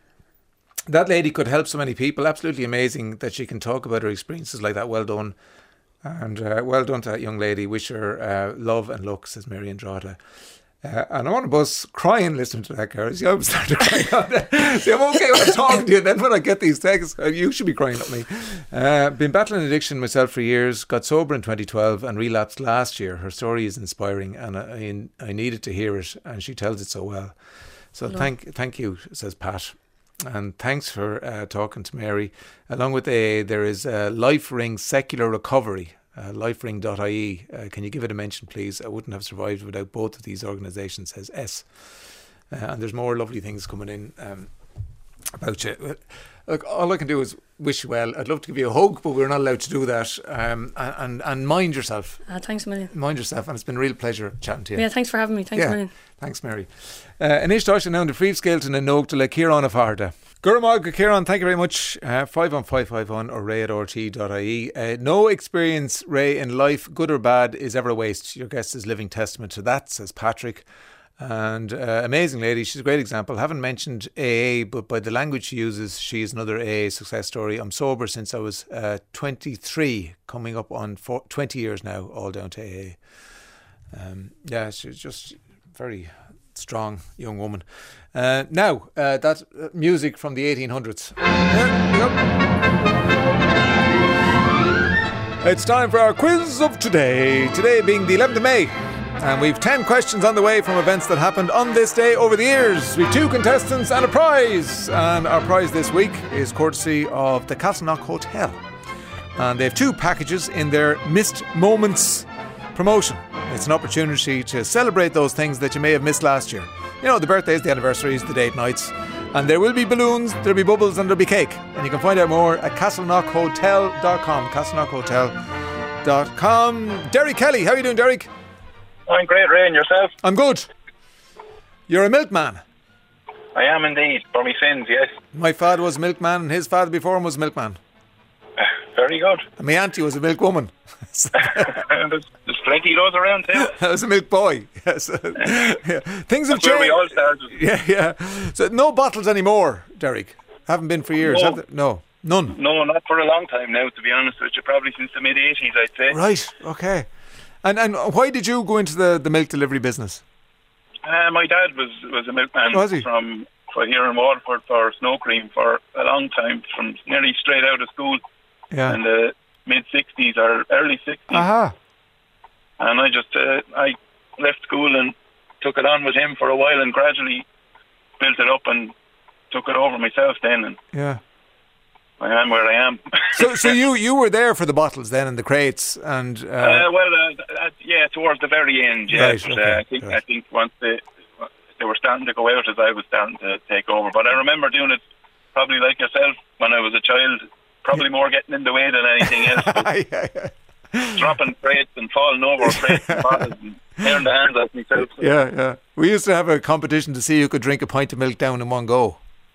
that lady could help so many people. Absolutely amazing that she can talk about her experiences like that. Well done. And well done to that young lady. Wish her love and luck, says Mary Andrada. And I'm on a bus crying listening to that, Carol. See, I'm starting to cry. See, I'm okay when I'm talking to you. Then when I get these texts, you should be crying at me. Been battling addiction myself for years. Got sober in 2012 and relapsed last year. Her story is inspiring, and I needed to hear it, and she tells it so well. So thank you, says Pat. And thanks for talking to Mary. Along with there is Life Ring Secular Recovery. Lifering.ie. Can you give it a mention, please? I wouldn't have survived without both of these organisations, says S. And there's more lovely things coming in about you. Look, all I can do is wish you well. I'd love to give you a hug, but we're not allowed to do that. And mind yourself. Thanks a million. Mind yourself, and it's been a real pleasure chatting to you. Yeah, thanks for having me. Thanks a million. Thanks, Mary. Anish Darcy now in the Freevscaleton and Noak to Le Kieran of Harda. Guramag Kieran, thank you very much. 51551 or ray at rt.ie. No experience, Ray, in life, good or bad, is ever a waste. Your guest is living testament to that, says Patrick. And amazing lady, she's a great example. Haven't mentioned AA, but by the language she uses, she's another AA success story. I'm sober since I was 23, coming up on 20 years now, all down to AA. She's just very strong young woman. Now, that music from the 1800s. It's time for our quiz of today. Today being the 11th of May. And we've 10 questions on the way from events that happened on this day over the years. We've 2 contestants and a prize. And our prize this week is courtesy of the Castleknock Hotel. And they have 2 packages in their Missed Moments promotion. It's an opportunity to celebrate those things that you may have missed last year. You know, the birthdays, the anniversaries, the date nights. And there will be balloons, there'll be bubbles, and there'll be cake. And you can find out more at castleknockhotel.com. castleknockhotel.com. Derek Kelly, how are you doing, Derek? I'm great, Ray, and yourself? I'm good. You're a milkman. I am indeed, for me sins, yes. My father was a milkman, and his father before him was a milkman. Very good. And my auntie was a milkwoman. There's plenty of those around too. I was a milk boy. Yes. Yeah. Things have That's where changed. we all started. Yeah. So no bottles anymore, Derek. Haven't been for years. No. No, none. No, not for a long time now, to be honest with you. Probably since the mid-80s, I'd say. Right. Okay. And why did you go into the milk delivery business? My dad was a milkman Was he? from here in Waterford for Snow Cream for a long time, from nearly straight out of school. Yeah. In the mid-60s or early 60s. Aha. And I just I left school and took it on with him for a while and gradually built it up and took it over myself then, and Yeah. I am where I am. So you were there for the bottles then and the crates and yeah, towards the very end, yeah. Right, But, okay, I think once they were starting to go out as I was starting to take over. But I remember doing it probably like yourself when I was a child. Probably more getting in the way than anything else. yeah. Dropping crates and falling over crates and bottles and tearing the hands off myself. Yeah. We used to have a competition to see who could drink a pint of milk down in one go.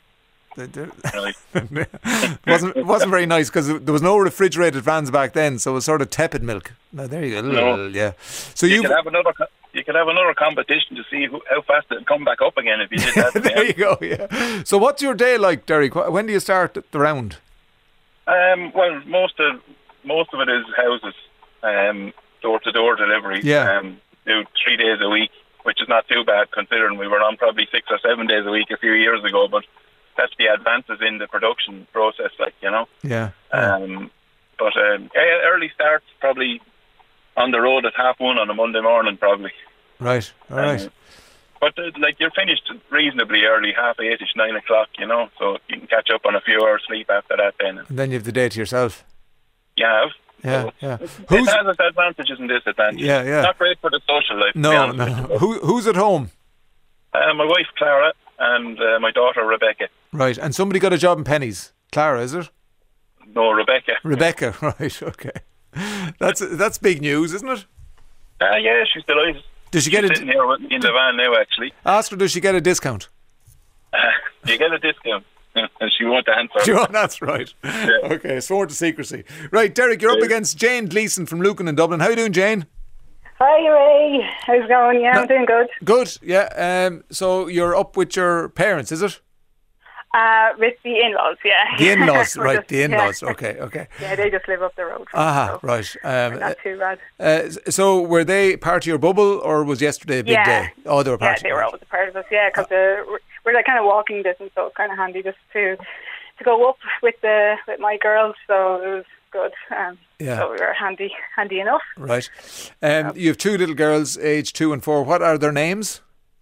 Right. wasn't very nice because there was no refrigerated vans back then, so it was sort of tepid milk. Now there you go. No. Yeah. So You could have another competition to see how fast it'd come back up again if you did that. there you go. Yeah. So what's your day like, Derek? When do you start the round? Well, most of it is houses, door-to-door delivery. Yeah. Do 3 days a week, which is not too bad considering we were on probably 6 or 7 days a week a few years ago. But that's the advances in the production process, like, you know. Yeah. But early starts probably on the road at 1:30 on a Monday morning, probably. Right. All right. But like you're finished reasonably early, 8:30ish, 9 o'clock, you know, so you can catch up on a few hours sleep after that then. And then you have the day to yourself. You have. Yeah. It has its advantages and disadvantages. Yeah. Not great for the social life. No. Who's at home? My wife Clara and my daughter Rebecca. Right. And somebody got a job in Pennies. Clara, is it? No, Rebecca. Rebecca. Right. Okay. That's big news, isn't it? Yeah, she's delighted. Does she get sitting here with me in the van now, actually. Ask her, does she get a discount? You get a discount. And she won't answer. That's right. Yeah. Okay, sworn to secrecy. Right, Derek, you're up against Jane Gleeson from Lucan in Dublin. How are you doing, Jane? Hi, Ray. How's it going? Yeah, I'm doing good. Good, yeah. So you're up with your parents, is it? With the in-laws, yeah. The in-laws, We're right, just- the in-laws. yeah. Okay. Yeah, they just live up the road from Aha, us, so right. we're not too bad. So were they part of your bubble, or was yesterday a big day? Oh, they were part Yeah, of they were always a part of us, yeah, because we're like kind of walking distance, so it's kind of handy just to go up with my girls, so it was good. Yeah. So we were handy enough. Right. You have 2 little girls, aged 2 and 4. What are their names?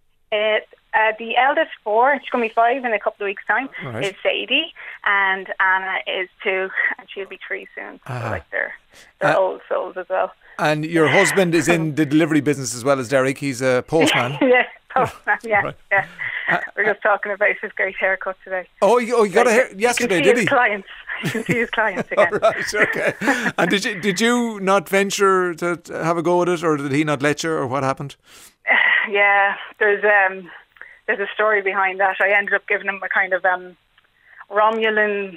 The eldest 4, she's going to be 5 in a couple of weeks' time, Right. is Sadie, and Anna is 2, and she'll be 3 soon. So like they're old souls as well. And your husband is in the delivery business as well as Derek. He's a postman. Yeah, postman, yeah, Right. yeah. We're just talking about his great haircut today. Oh, you got a hair yesterday, you can see did he? his clients. You can see his clients again. All right, okay. And did you not venture to have a go at it, or did he not let you, or what happened? Yeah, there's a story behind that. I ended up giving him a kind of Romulan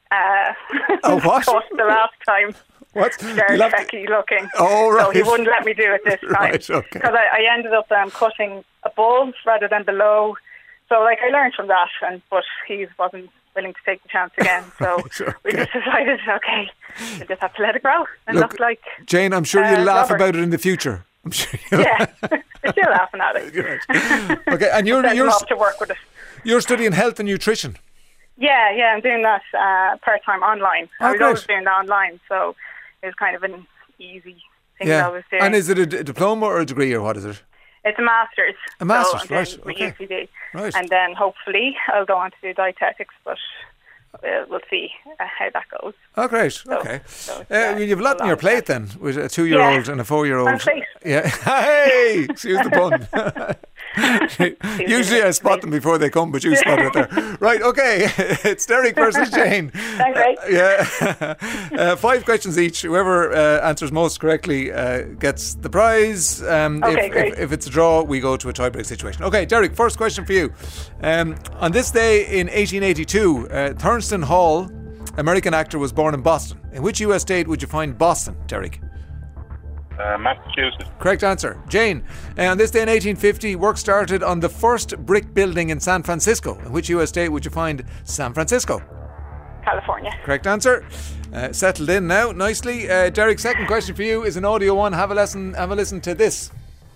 what? cut the last time. What? Very Trekkie looking. Oh, right. So he wouldn't let me do it this time. Right, okay. Because I ended up cutting above rather than below. So like I learned from that, but he wasn't willing to take the chance again. So we just decided, okay, we'll just have to let it grow and look like Jane, I'm sure you'll laugh Robert. about it in the future. I'm sure Yeah. They're still laughing at it. Okay, and you're off to work with it. You're studying health and nutrition. Yeah, I'm doing that part-time online. I was always doing that online, so it was kind of an easy thing that I was doing. And is it a diploma or a degree, or what is it? It's a master's. A master's, so right. With okay. UCD. Right. And then hopefully I'll go on to do dietetics, but we'll see how that goes. Oh, great. So, okay. So you've a lot on your plate then, with a 2-year-old and a 4-year-old. I'm safe. Yeah. Hey! Excuse the pun. Usually I spot them before they come, but you spotted it there. Right, okay. It's Derek versus Jane. Thanks, right? Yeah. 5 questions each. Whoever answers most correctly gets the prize. If it's a draw, we go to a tiebreak situation. Okay, Derek, first question for you. On this day in 1882, Thurston Hall, American actor, was born in Boston. In which US state would you find Boston, Derek? Massachusetts. Correct answer. Jane, on this day in 1850, work started on the first brick building in San Francisco. In which US state would you find San Francisco? California. Correct answer. Settled in now, nicely. Derek, second question for you is an audio one. Have a listen to this.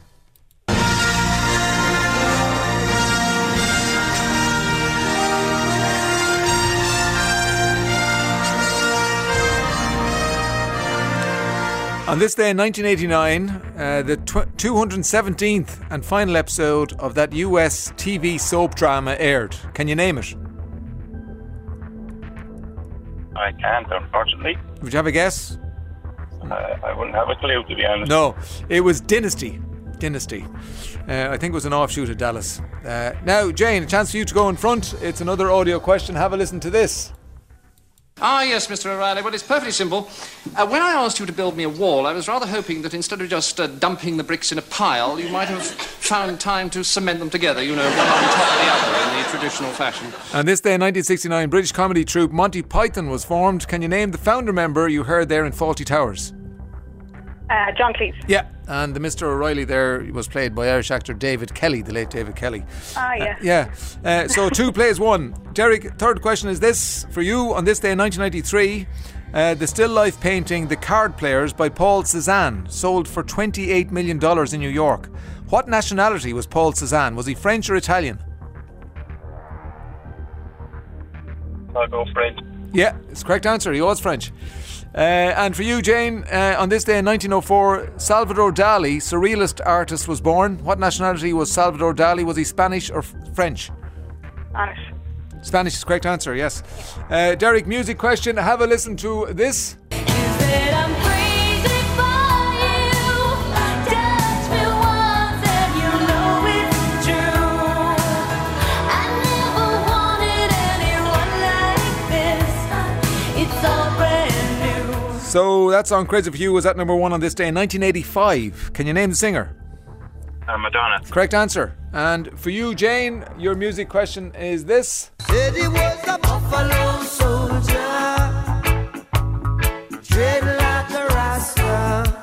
On this day in 1989, the 217th and final episode of that US TV soap drama aired. Can you name it? I can't, unfortunately. Would you have a guess? I wouldn't have a clue, to be honest. No, it was Dynasty. I think it was an offshoot of Dallas. Now, Jane, a chance for you to go in front. It's another audio question. Have a listen to this. Ah, yes, Mr. O'Reilly. Well, it's perfectly simple. When I asked you to build me a wall, I was rather hoping that instead of just dumping the bricks in a pile, you might have found time to cement them together, one on top of the other in the traditional fashion. On this day in 1969, British comedy troupe Monty Python was formed. Can you name the founder member you heard there in Fawlty Towers? John Cleese. Yeah, and the Mr. O'Reilly there was played by Irish actor David Kelly, the late David Kelly. Yeah. So 2 plays 1. Derek, third question is this for you. On this day in 1993, the still life painting The Card Players by Paul Cézanne sold for $28 million in New York. What nationality was Paul Cézanne? Was he French or Italian? I'll go French. Yeah, it's the correct answer. He was French. And for you, Jane, on this day in 1904, Salvador Dali, surrealist artist, was born. What nationality was Salvador Dali? Was he Spanish or French? Spanish. Spanish is the correct answer, yes. Derek, music question. Have a listen to this. So that song, Crazy for You, was at number 1 on this day in 1985. Can you name the singer? Madonna. Correct answer. And for you, Jane, your music question is this. Said he was a buffalo soldier, dread like a rasta.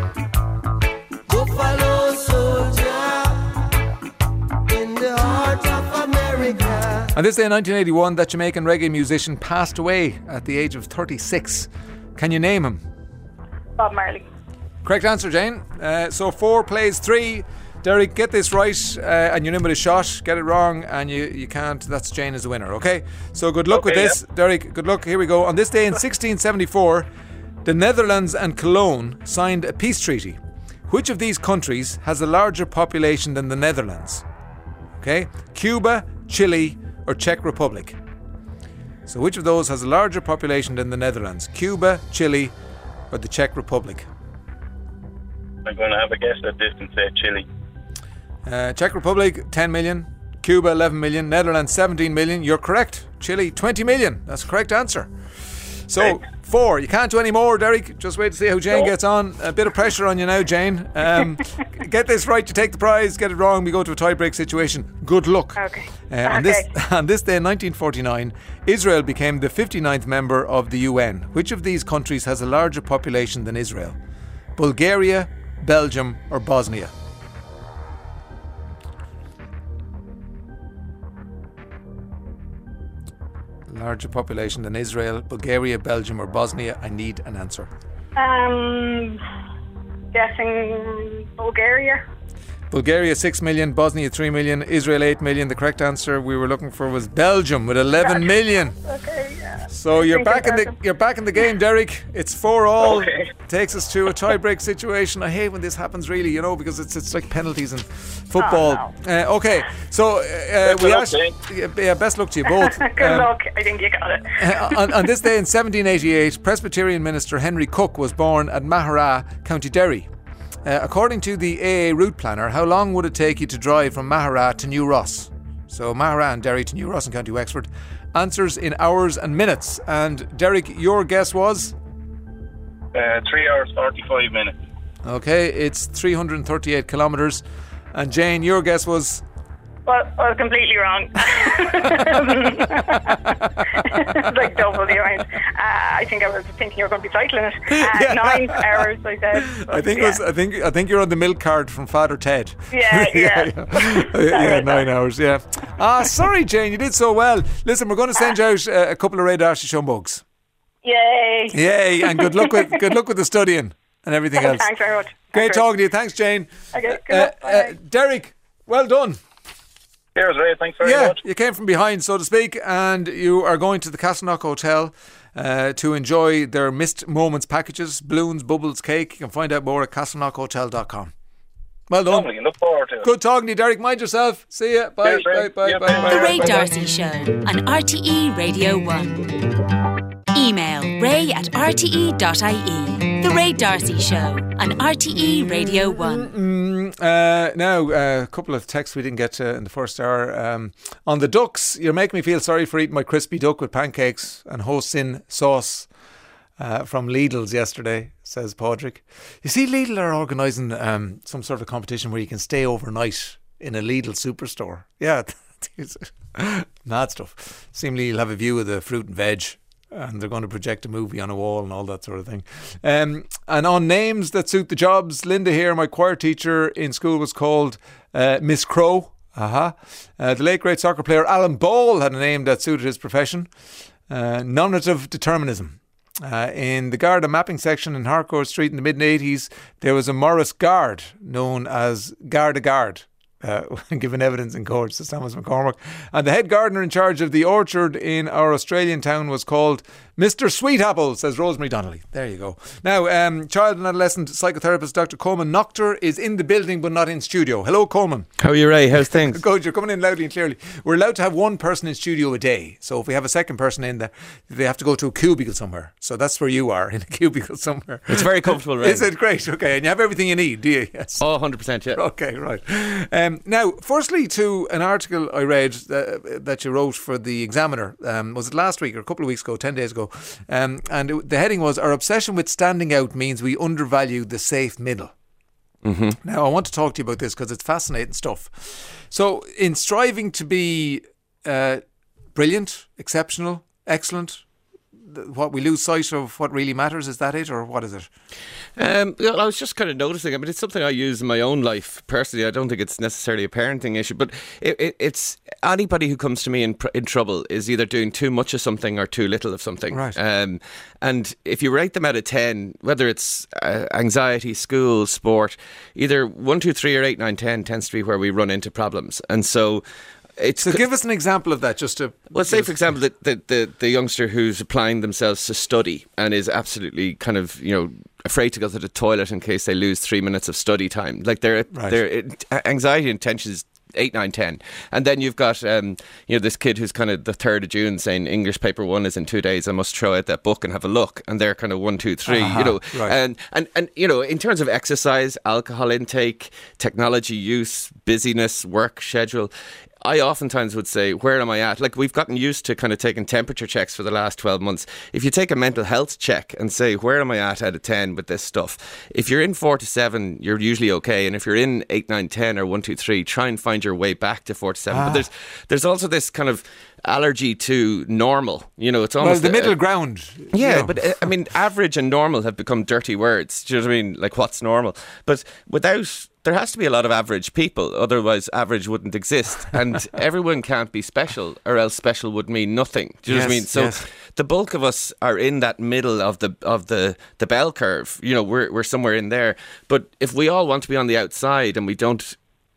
Buffalo soldier in the heart of America. On this day in 1981, that Jamaican reggae musician passed away at the age of 36. Can you name him? Bob Marley. Correct answer, Jane. So 4 plays 3. Derek, get this right and you're in with a shot. Get it wrong and you can't. That's Jane as the winner, okay? So good luck with this. Yeah. Derek, good luck. Here we go. On this day in 1674, the Netherlands and Cologne signed a peace treaty. Which of these countries has a larger population than the Netherlands? Okay? Cuba, Chile, or Czech Republic? So which of those has a larger population than the Netherlands? Cuba, Chile, or the Czech Republic? I'm going to have a guess at this and say Chile. Czech Republic, 10 million. Cuba, 11 million. Netherlands, 17 million. You're correct. Chile, 20 million. That's the correct answer. So, 4. You can't do any more, Derek. Just wait to see how Jane gets on. A bit of pressure on you now, Jane. Get this right, you take the prize. Get it wrong, we go to a tie-break situation. Good luck. Okay. On this day in 1949, Israel became the 59th member of the UN. Which of these countries has a larger population than Israel? Bulgaria, Belgium, or Bosnia? Larger population than Israel, Bulgaria, Belgium, or Bosnia? I need an answer. Guessing Bulgaria. Bulgaria 6 million, Bosnia 3 million, Israel 8 million. The correct answer we were looking for was Belgium with 11 million. Okay, yeah. So you're back in the game, Derek. It's 4-4. Okay. Takes us to a tie-break situation. I hate when this happens, really, you know, because it's like penalties in football. Oh, no. Okay, so we asked. Yeah, best luck to you both. Good luck. I think you got it. On this day in 1788, Presbyterian minister Henry Cook was born at Maghera, County Derry. According to the AA route planner, how long would it take you to drive from Maghera to New Ross? So Maghera and Derry to New Ross in County Wexford. Answers in hours and minutes. And Derek, your guess was? 3 hours 45 minutes. Okay, it's 338 kilometres. And Jane, your guess was? Well, I was completely wrong. It's like double the amount. I think I was thinking you were going to be cycling it. 9 hours, I said. I think you're on the milk card from Father Ted. Yeah. Yeah, 9 hours. Yeah. Sorry, Jane, you did so well. Listen, we're going to send you out a couple of Ray D'Arcy Show mugs. Yay! And good luck with the studying and everything else. Thanks very much. Great talking to you. Thanks, Jane. Okay. Good luck. Derek, well done. Cheers, Ray. Thanks very much. You came from behind, so to speak, and you are going to the Castleknock Hotel to enjoy their Missed Moments packages, balloons, bubbles, cake. You can find out more at castleknockhotel.com. Well done. Lovely. Look forward to it. Good talking to you, Derek. Mind yourself. See ya. Bye. Cheers, Bye. The Ray D'Arcy Show on RTE Radio 1. Email ray@rte.ie. The Ray D'Arcy Show on RTE Radio 1. Now, a couple of texts we didn't get to in the first hour. On the ducks, you're making me feel sorry for eating my crispy duck with pancakes and Ho-Sin sauce from Lidl's yesterday, says Padraig. You see, Lidl are organising some sort of competition where you can stay overnight in a Lidl superstore. Yeah, mad stuff. Seemingly you'll have a view of the fruit and veg, and they're going to project a movie on a wall and all that sort of thing. And on names that suit the jobs, Linda here, my choir teacher in school was called Miss Crow. The late great soccer player Alan Ball had a name that suited his profession. Nominative determinism. In the Garda mapping section in Harcourt Street in the mid-80s, there was a Morris guard known as Garda Guard. Given evidence in court, says Thomas McCormack. And the head gardener in charge of the orchard in our Australian town was called Mr. Sweetapple, says Rosemary Donnelly. There you go. Now, child and adolescent psychotherapist Dr. Coleman Noctor is in the building but not in studio. Hello, Coleman. How are you, Ray? How's things? Good, you're coming in loudly and clearly. We're allowed to have one person in studio a day. So if we have a second person in there, they have to go to a cubicle somewhere. So that's where you are, in a cubicle somewhere. It's very comfortable, Ray. Is it? Great, okay. And you have everything you need, do you? Yes. Oh, 100%, yeah. Okay, right. Now, firstly, to an article I read that you wrote for the Examiner, was it last week or a couple of weeks ago, 10 days ago? The heading was, our obsession with standing out means we undervalue the safe middle. Mm-hmm. Now, I want to talk to you about this because it's fascinating stuff. So, in striving to be brilliant, exceptional, excellent, what we lose sight of what really matters, is that it, or what is it? I was just kind of noticing. I mean, it's something I use in my own life personally. I don't think it's necessarily a parenting issue, but it's anybody who comes to me in trouble is either doing too much of something or too little of something. Right. And if you rate them out of 10, whether it's anxiety, school, sport, either 1, 2, 3 or 8, 9, 10 tends to be where we run into problems. And so give us an example of that, just to... Well, say, for example, the youngster who's applying themselves to study and is absolutely kind of, afraid to go to the toilet in case they lose 3 minutes of study time. Like, their anxiety and tension is 8, 9, 10. And then you've got, this kid who's kind of the 3rd of June saying English paper 1 is in 2 days. I must throw out that book and have a look. And they're kind of 1, 2, 3, right. And in terms of exercise, alcohol intake, technology use, busyness, work schedule, I oftentimes would say, where am I at? Like, we've gotten used to kind of taking temperature checks for the last 12 months. If you take a mental health check and say, where am I at out of 10 with this stuff? If you're in 4 to 7, you're usually okay. And if you're in 8, 9, 10 or 1, 2, 3, try and find your way back to 4 to 7. But there's also this kind of allergy to normal. It's almost... the middle ground. Yeah, but I mean, average and normal have become dirty words. Do you know what I mean? Like, what's normal? But there has to be a lot of average people, otherwise average wouldn't exist. And everyone can't be special, or else special would mean nothing. Do you know what I mean? So the bulk of us are in that middle of the bell curve. We're somewhere in there. But if we all want to be on the outside and we don't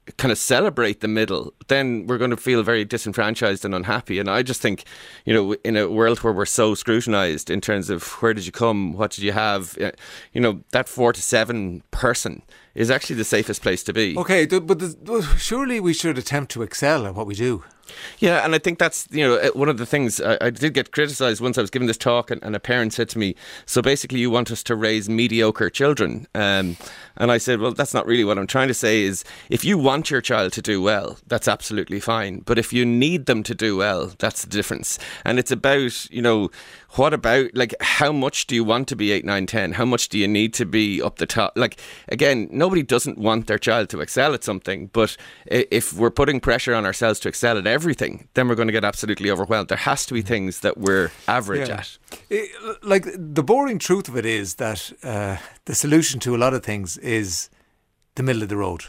kind of celebrate the middle, then we're going to feel very disenfranchised and unhappy. And I just think, in a world where we're so scrutinised in terms of where did you come, what did you have, that 4 to 7 person is actually the safest place to be. Okay, but surely we should attempt to excel at what we do. Yeah, and I think that's, one of the things. I did get criticised once I was giving this talk, and a parent said to me, so basically you want us to raise mediocre children. And I said, well, that's not really what I'm trying to say. Is if you want your child to do well, that's absolutely fine. But if you need them to do well, that's the difference. And it's about, what about, how much do you want to be 8, 9, 10? How much do you need to be up the top? Again, nobody doesn't want their child to excel at something, but if we're putting pressure on ourselves to excel at everything, then we're going to get absolutely overwhelmed. There has to be things that we're average at. The boring truth of it is that the solution to a lot of things is the middle of the road.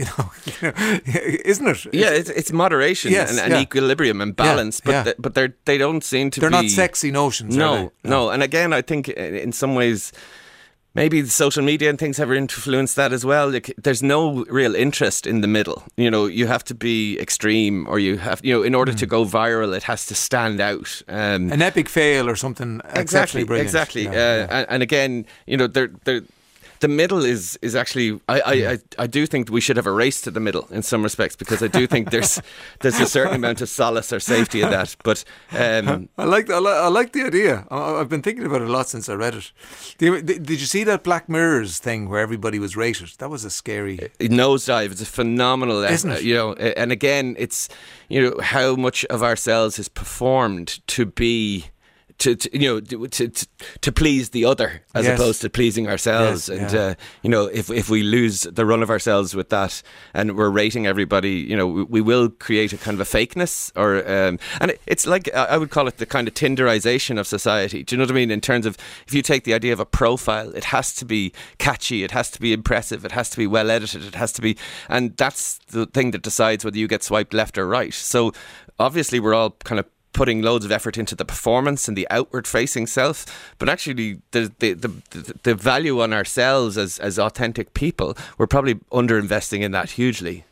Isn't it? Yeah, it's moderation and equilibrium and balance, but they don't seem to be... They're not sexy notions, No. And again, I think in some ways, maybe the social media and things have influenced that as well. There's no real interest in the middle. You have to be extreme, or you have, in order to go viral, it has to stand out. An epic fail or something exceptionally brilliant. Exactly. And again, the middle is actually, I do think we should have a race to the middle in some respects, because I do think there's a certain amount of solace or safety in that. But I like the idea. I've been thinking about it a lot since I read it. Did you see that Black Mirrors thing where everybody was rated? That was a scary nosedive. It's a phenomenal, isn't it? And again, it's how much of ourselves is performed to be. To please the other as opposed to pleasing ourselves, if we lose the run of ourselves with that, and we're rating everybody, we will create a kind of a fakeness, or and it's like, I would call it the kind of Tinderization of society. Do you know what I mean? In terms of, if you take the idea of a profile, it has to be catchy, it has to be impressive, it has to be well edited, it has to be, and that's the thing that decides whether you get swiped left or right. So obviously we're all kind of putting loads of effort into the performance and the outward facing self, but actually the value on ourselves as authentic people, we're probably under investing in that hugely.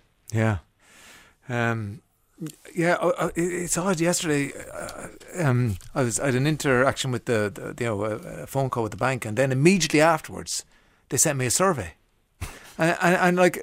It's odd. Yesterday I had an interaction with a phone call with the bank, and then immediately afterwards they sent me a survey. And I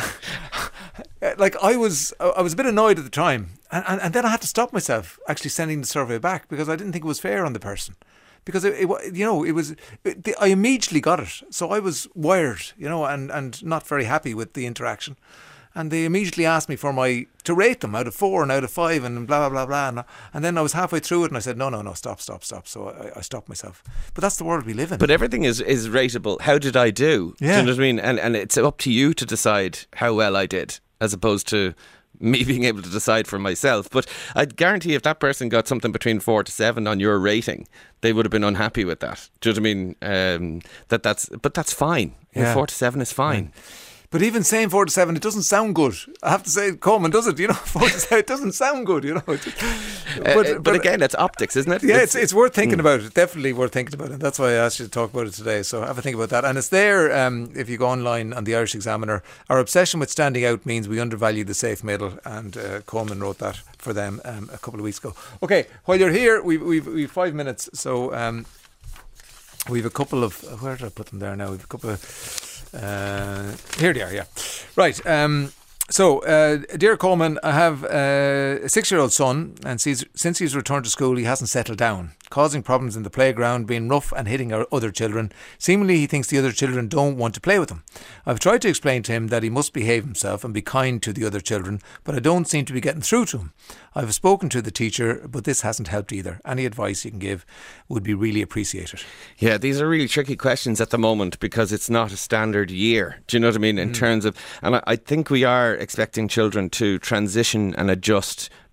was a bit annoyed at the time, and then I had to stop myself actually sending the survey back, because I didn't think it was fair on the person, because I immediately got it, so I was wired, and not very happy with the interaction. And they immediately asked me to rate them out of 4 and out of 5 and blah, blah, blah, blah. And then I was halfway through it and I said, no, stop. So I stopped myself. But that's the world we live in. But everything is rateable. How did I do? Yeah. Do you know what I mean? And it's up to you to decide how well I did, as opposed to me being able to decide for myself. But I'd guarantee if that person got something between 4 to 7 on your rating, they would have been unhappy with that. Do you know what I mean? But that's fine. Yeah. 4 to 7 is fine. Right. But even saying 4 to 7, it doesn't sound good. I have to say, Coleman, does it? 4 to 7, it doesn't sound good, But again, it's optics, isn't it? Yeah, it's worth thinking about it. Definitely worth thinking about it. That's why I asked you to talk about it today. So have a think about that. And it's there, if you go online on the Irish Examiner. Our obsession with standing out means we undervalue the safe middle. And Coleman wrote that for them a couple of weeks ago. Okay, while you're here, we've 5 minutes. So we've a couple of... Where did I put them there now? We've a couple of... here they are, yeah. Right. So, dear Coleman, I have a 6-year-old son, and since he's returned to school, he hasn't settled down, causing problems in the playground, being rough and hitting our other children. Seemingly, he thinks the other children don't want to play with him. I've tried to explain to him that he must behave himself and be kind to the other children, but I don't seem to be getting through to him. I've spoken to the teacher, but this hasn't helped either. Any advice you can give would be really appreciated. Yeah, these are really tricky questions at the moment, because it's not a standard year. Do you know what I mean? In terms of, and I think we are expecting children to transition and adjust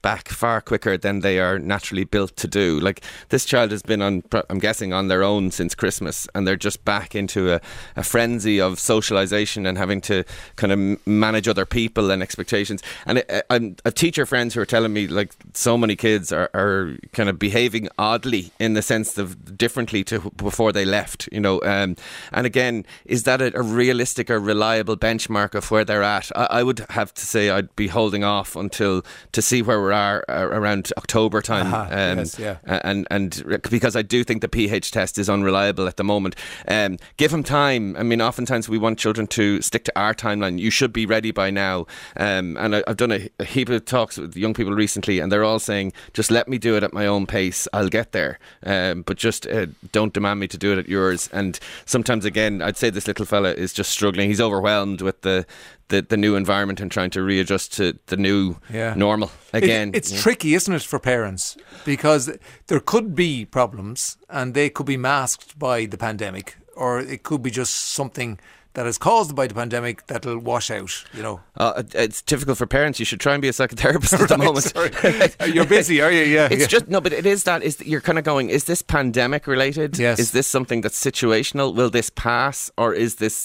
back far quicker than they are naturally built to do. Like, this child has been on, I'm guessing, on their own since Christmas, and they're just back into a frenzy of socialisation and having to kind of manage other people and expectations. And I've teacher friends who are telling me, like, so many kids are kind of behaving oddly in the sense of differently to before they left, you know. And again, is that a realistic or reliable benchmark of where they're at? I would have to say I'd be holding off until to see where we are around October time. Yes, yeah. And because I do think the PH test is unreliable at the moment. Give them time. I mean, oftentimes we want children to stick to our timeline. You should be ready by now. And I've done a heap of talks with young people recently, and they're all saying, just let me do it at my own pace. I'll get there. But just don't demand me to do it at yours. And sometimes, again, I'd say this little fella is just struggling. He's overwhelmed with the new environment and trying to readjust to the new normal again. It's tricky, isn't it, for parents? Because there could be problems and they could be masked by the pandemic, or it could be just something that is caused by the pandemic that'll wash out, you know. It's difficult for parents. You should try and be a psychotherapist at the moment. You're busy, are you? Yeah. It's just, no, but it is that. You're kind of going, is this pandemic related? Yes. Is this something that's situational? Will this pass? Or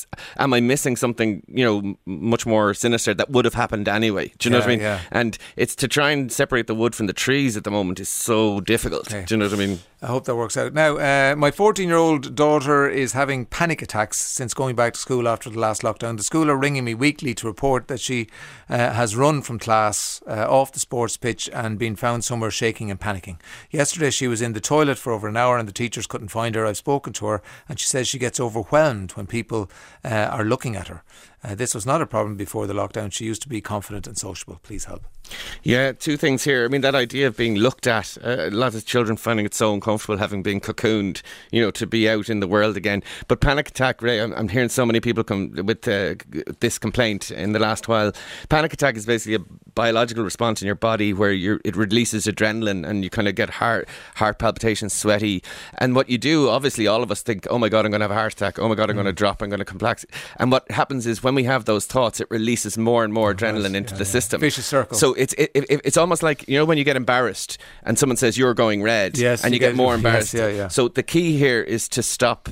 am I missing something, you know, much more sinister that would have happened anyway? Do you know what I mean? Yeah. And it's to try and separate the wood from the trees at the moment is so difficult. Okay. Do you know what I mean? I hope that works out. Now, my 14-year-old daughter is having panic attacks since going back to school after the last lockdown. The school are ringing me weekly to report that she has run from class off the sports pitch and been found somewhere shaking and panicking. Yesterday she was in the toilet for over an hour and the teachers couldn't find her. I've spoken to her and she says she gets overwhelmed when people are looking at her. This was not a problem before the lockdown. She used to be confident and sociable. Please help. Yeah, two things here. I mean, that idea of being looked at, a lot of children finding it so uncomfortable having been cocooned, you know, to be out in the world again. But panic attack, Ray, I'm hearing so many people come with this complaint in the last while. Panic attack is basically a biological response in your body where it releases adrenaline and you kind of get heart palpitations, sweaty. And what you do, obviously, all of us think, oh my God, I'm going to have a heart attack. Oh my God, I'm going to drop. I'm going to complex. And what happens is when we have those thoughts, it releases more and more adrenaline into the system. Vicious circle. So it's almost like, you know, when you get embarrassed and someone says you're going red, and you get more embarrassed. Yes. So the key here is to stop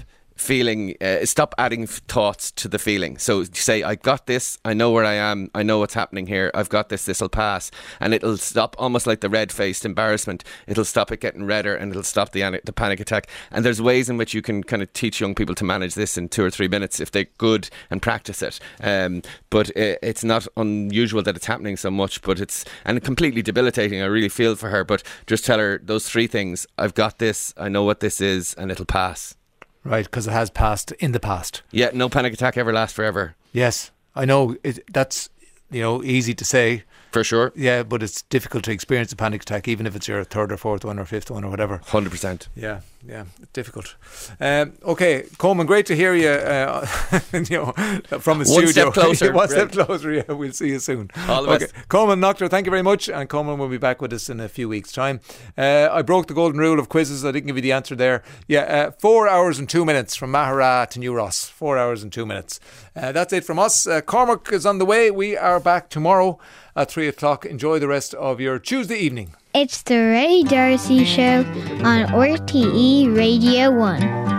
adding thoughts to the feeling. So say, I got this, I know where I am, I know what's happening here, I've got this'll pass, and it'll stop, almost like the red-faced embarrassment, it'll stop it getting redder and it'll stop the panic attack. And there's ways in which you can kind of teach young people to manage this in 2 or 3 minutes if they're good and practice it. But it's not unusual that it's happening so much, but it's completely debilitating. I really feel for her, but just tell her those 3 things. I've got this, I know what this is, and it'll pass. Right, because it has passed in the past. Yeah, no panic attack ever lasts forever. Yes, I know. That's, you know, easy to say. For sure. Yeah, but it's difficult to experience a panic attack, even if it's your 3rd or 4th one or 5th one or whatever. 100%. Yeah, it's difficult. Okay, Coleman, great to hear you, you know, from the studio. Step closer. One step closer, yeah, we'll see you soon. All the best. Coleman Noctor, thank you very much, and Coleman will be back with us in a few weeks' time. I broke the golden rule of quizzes. I didn't give you the answer there. 4 hours and 2 minutes from Mahara to New Ross. 4 hours and 2 minutes. That's it from us. Cormac is on the way. We are back tomorrow at 3 o'clock. Enjoy the rest of your Tuesday evening. It's the Ray Darcy Show on RTE Radio 1.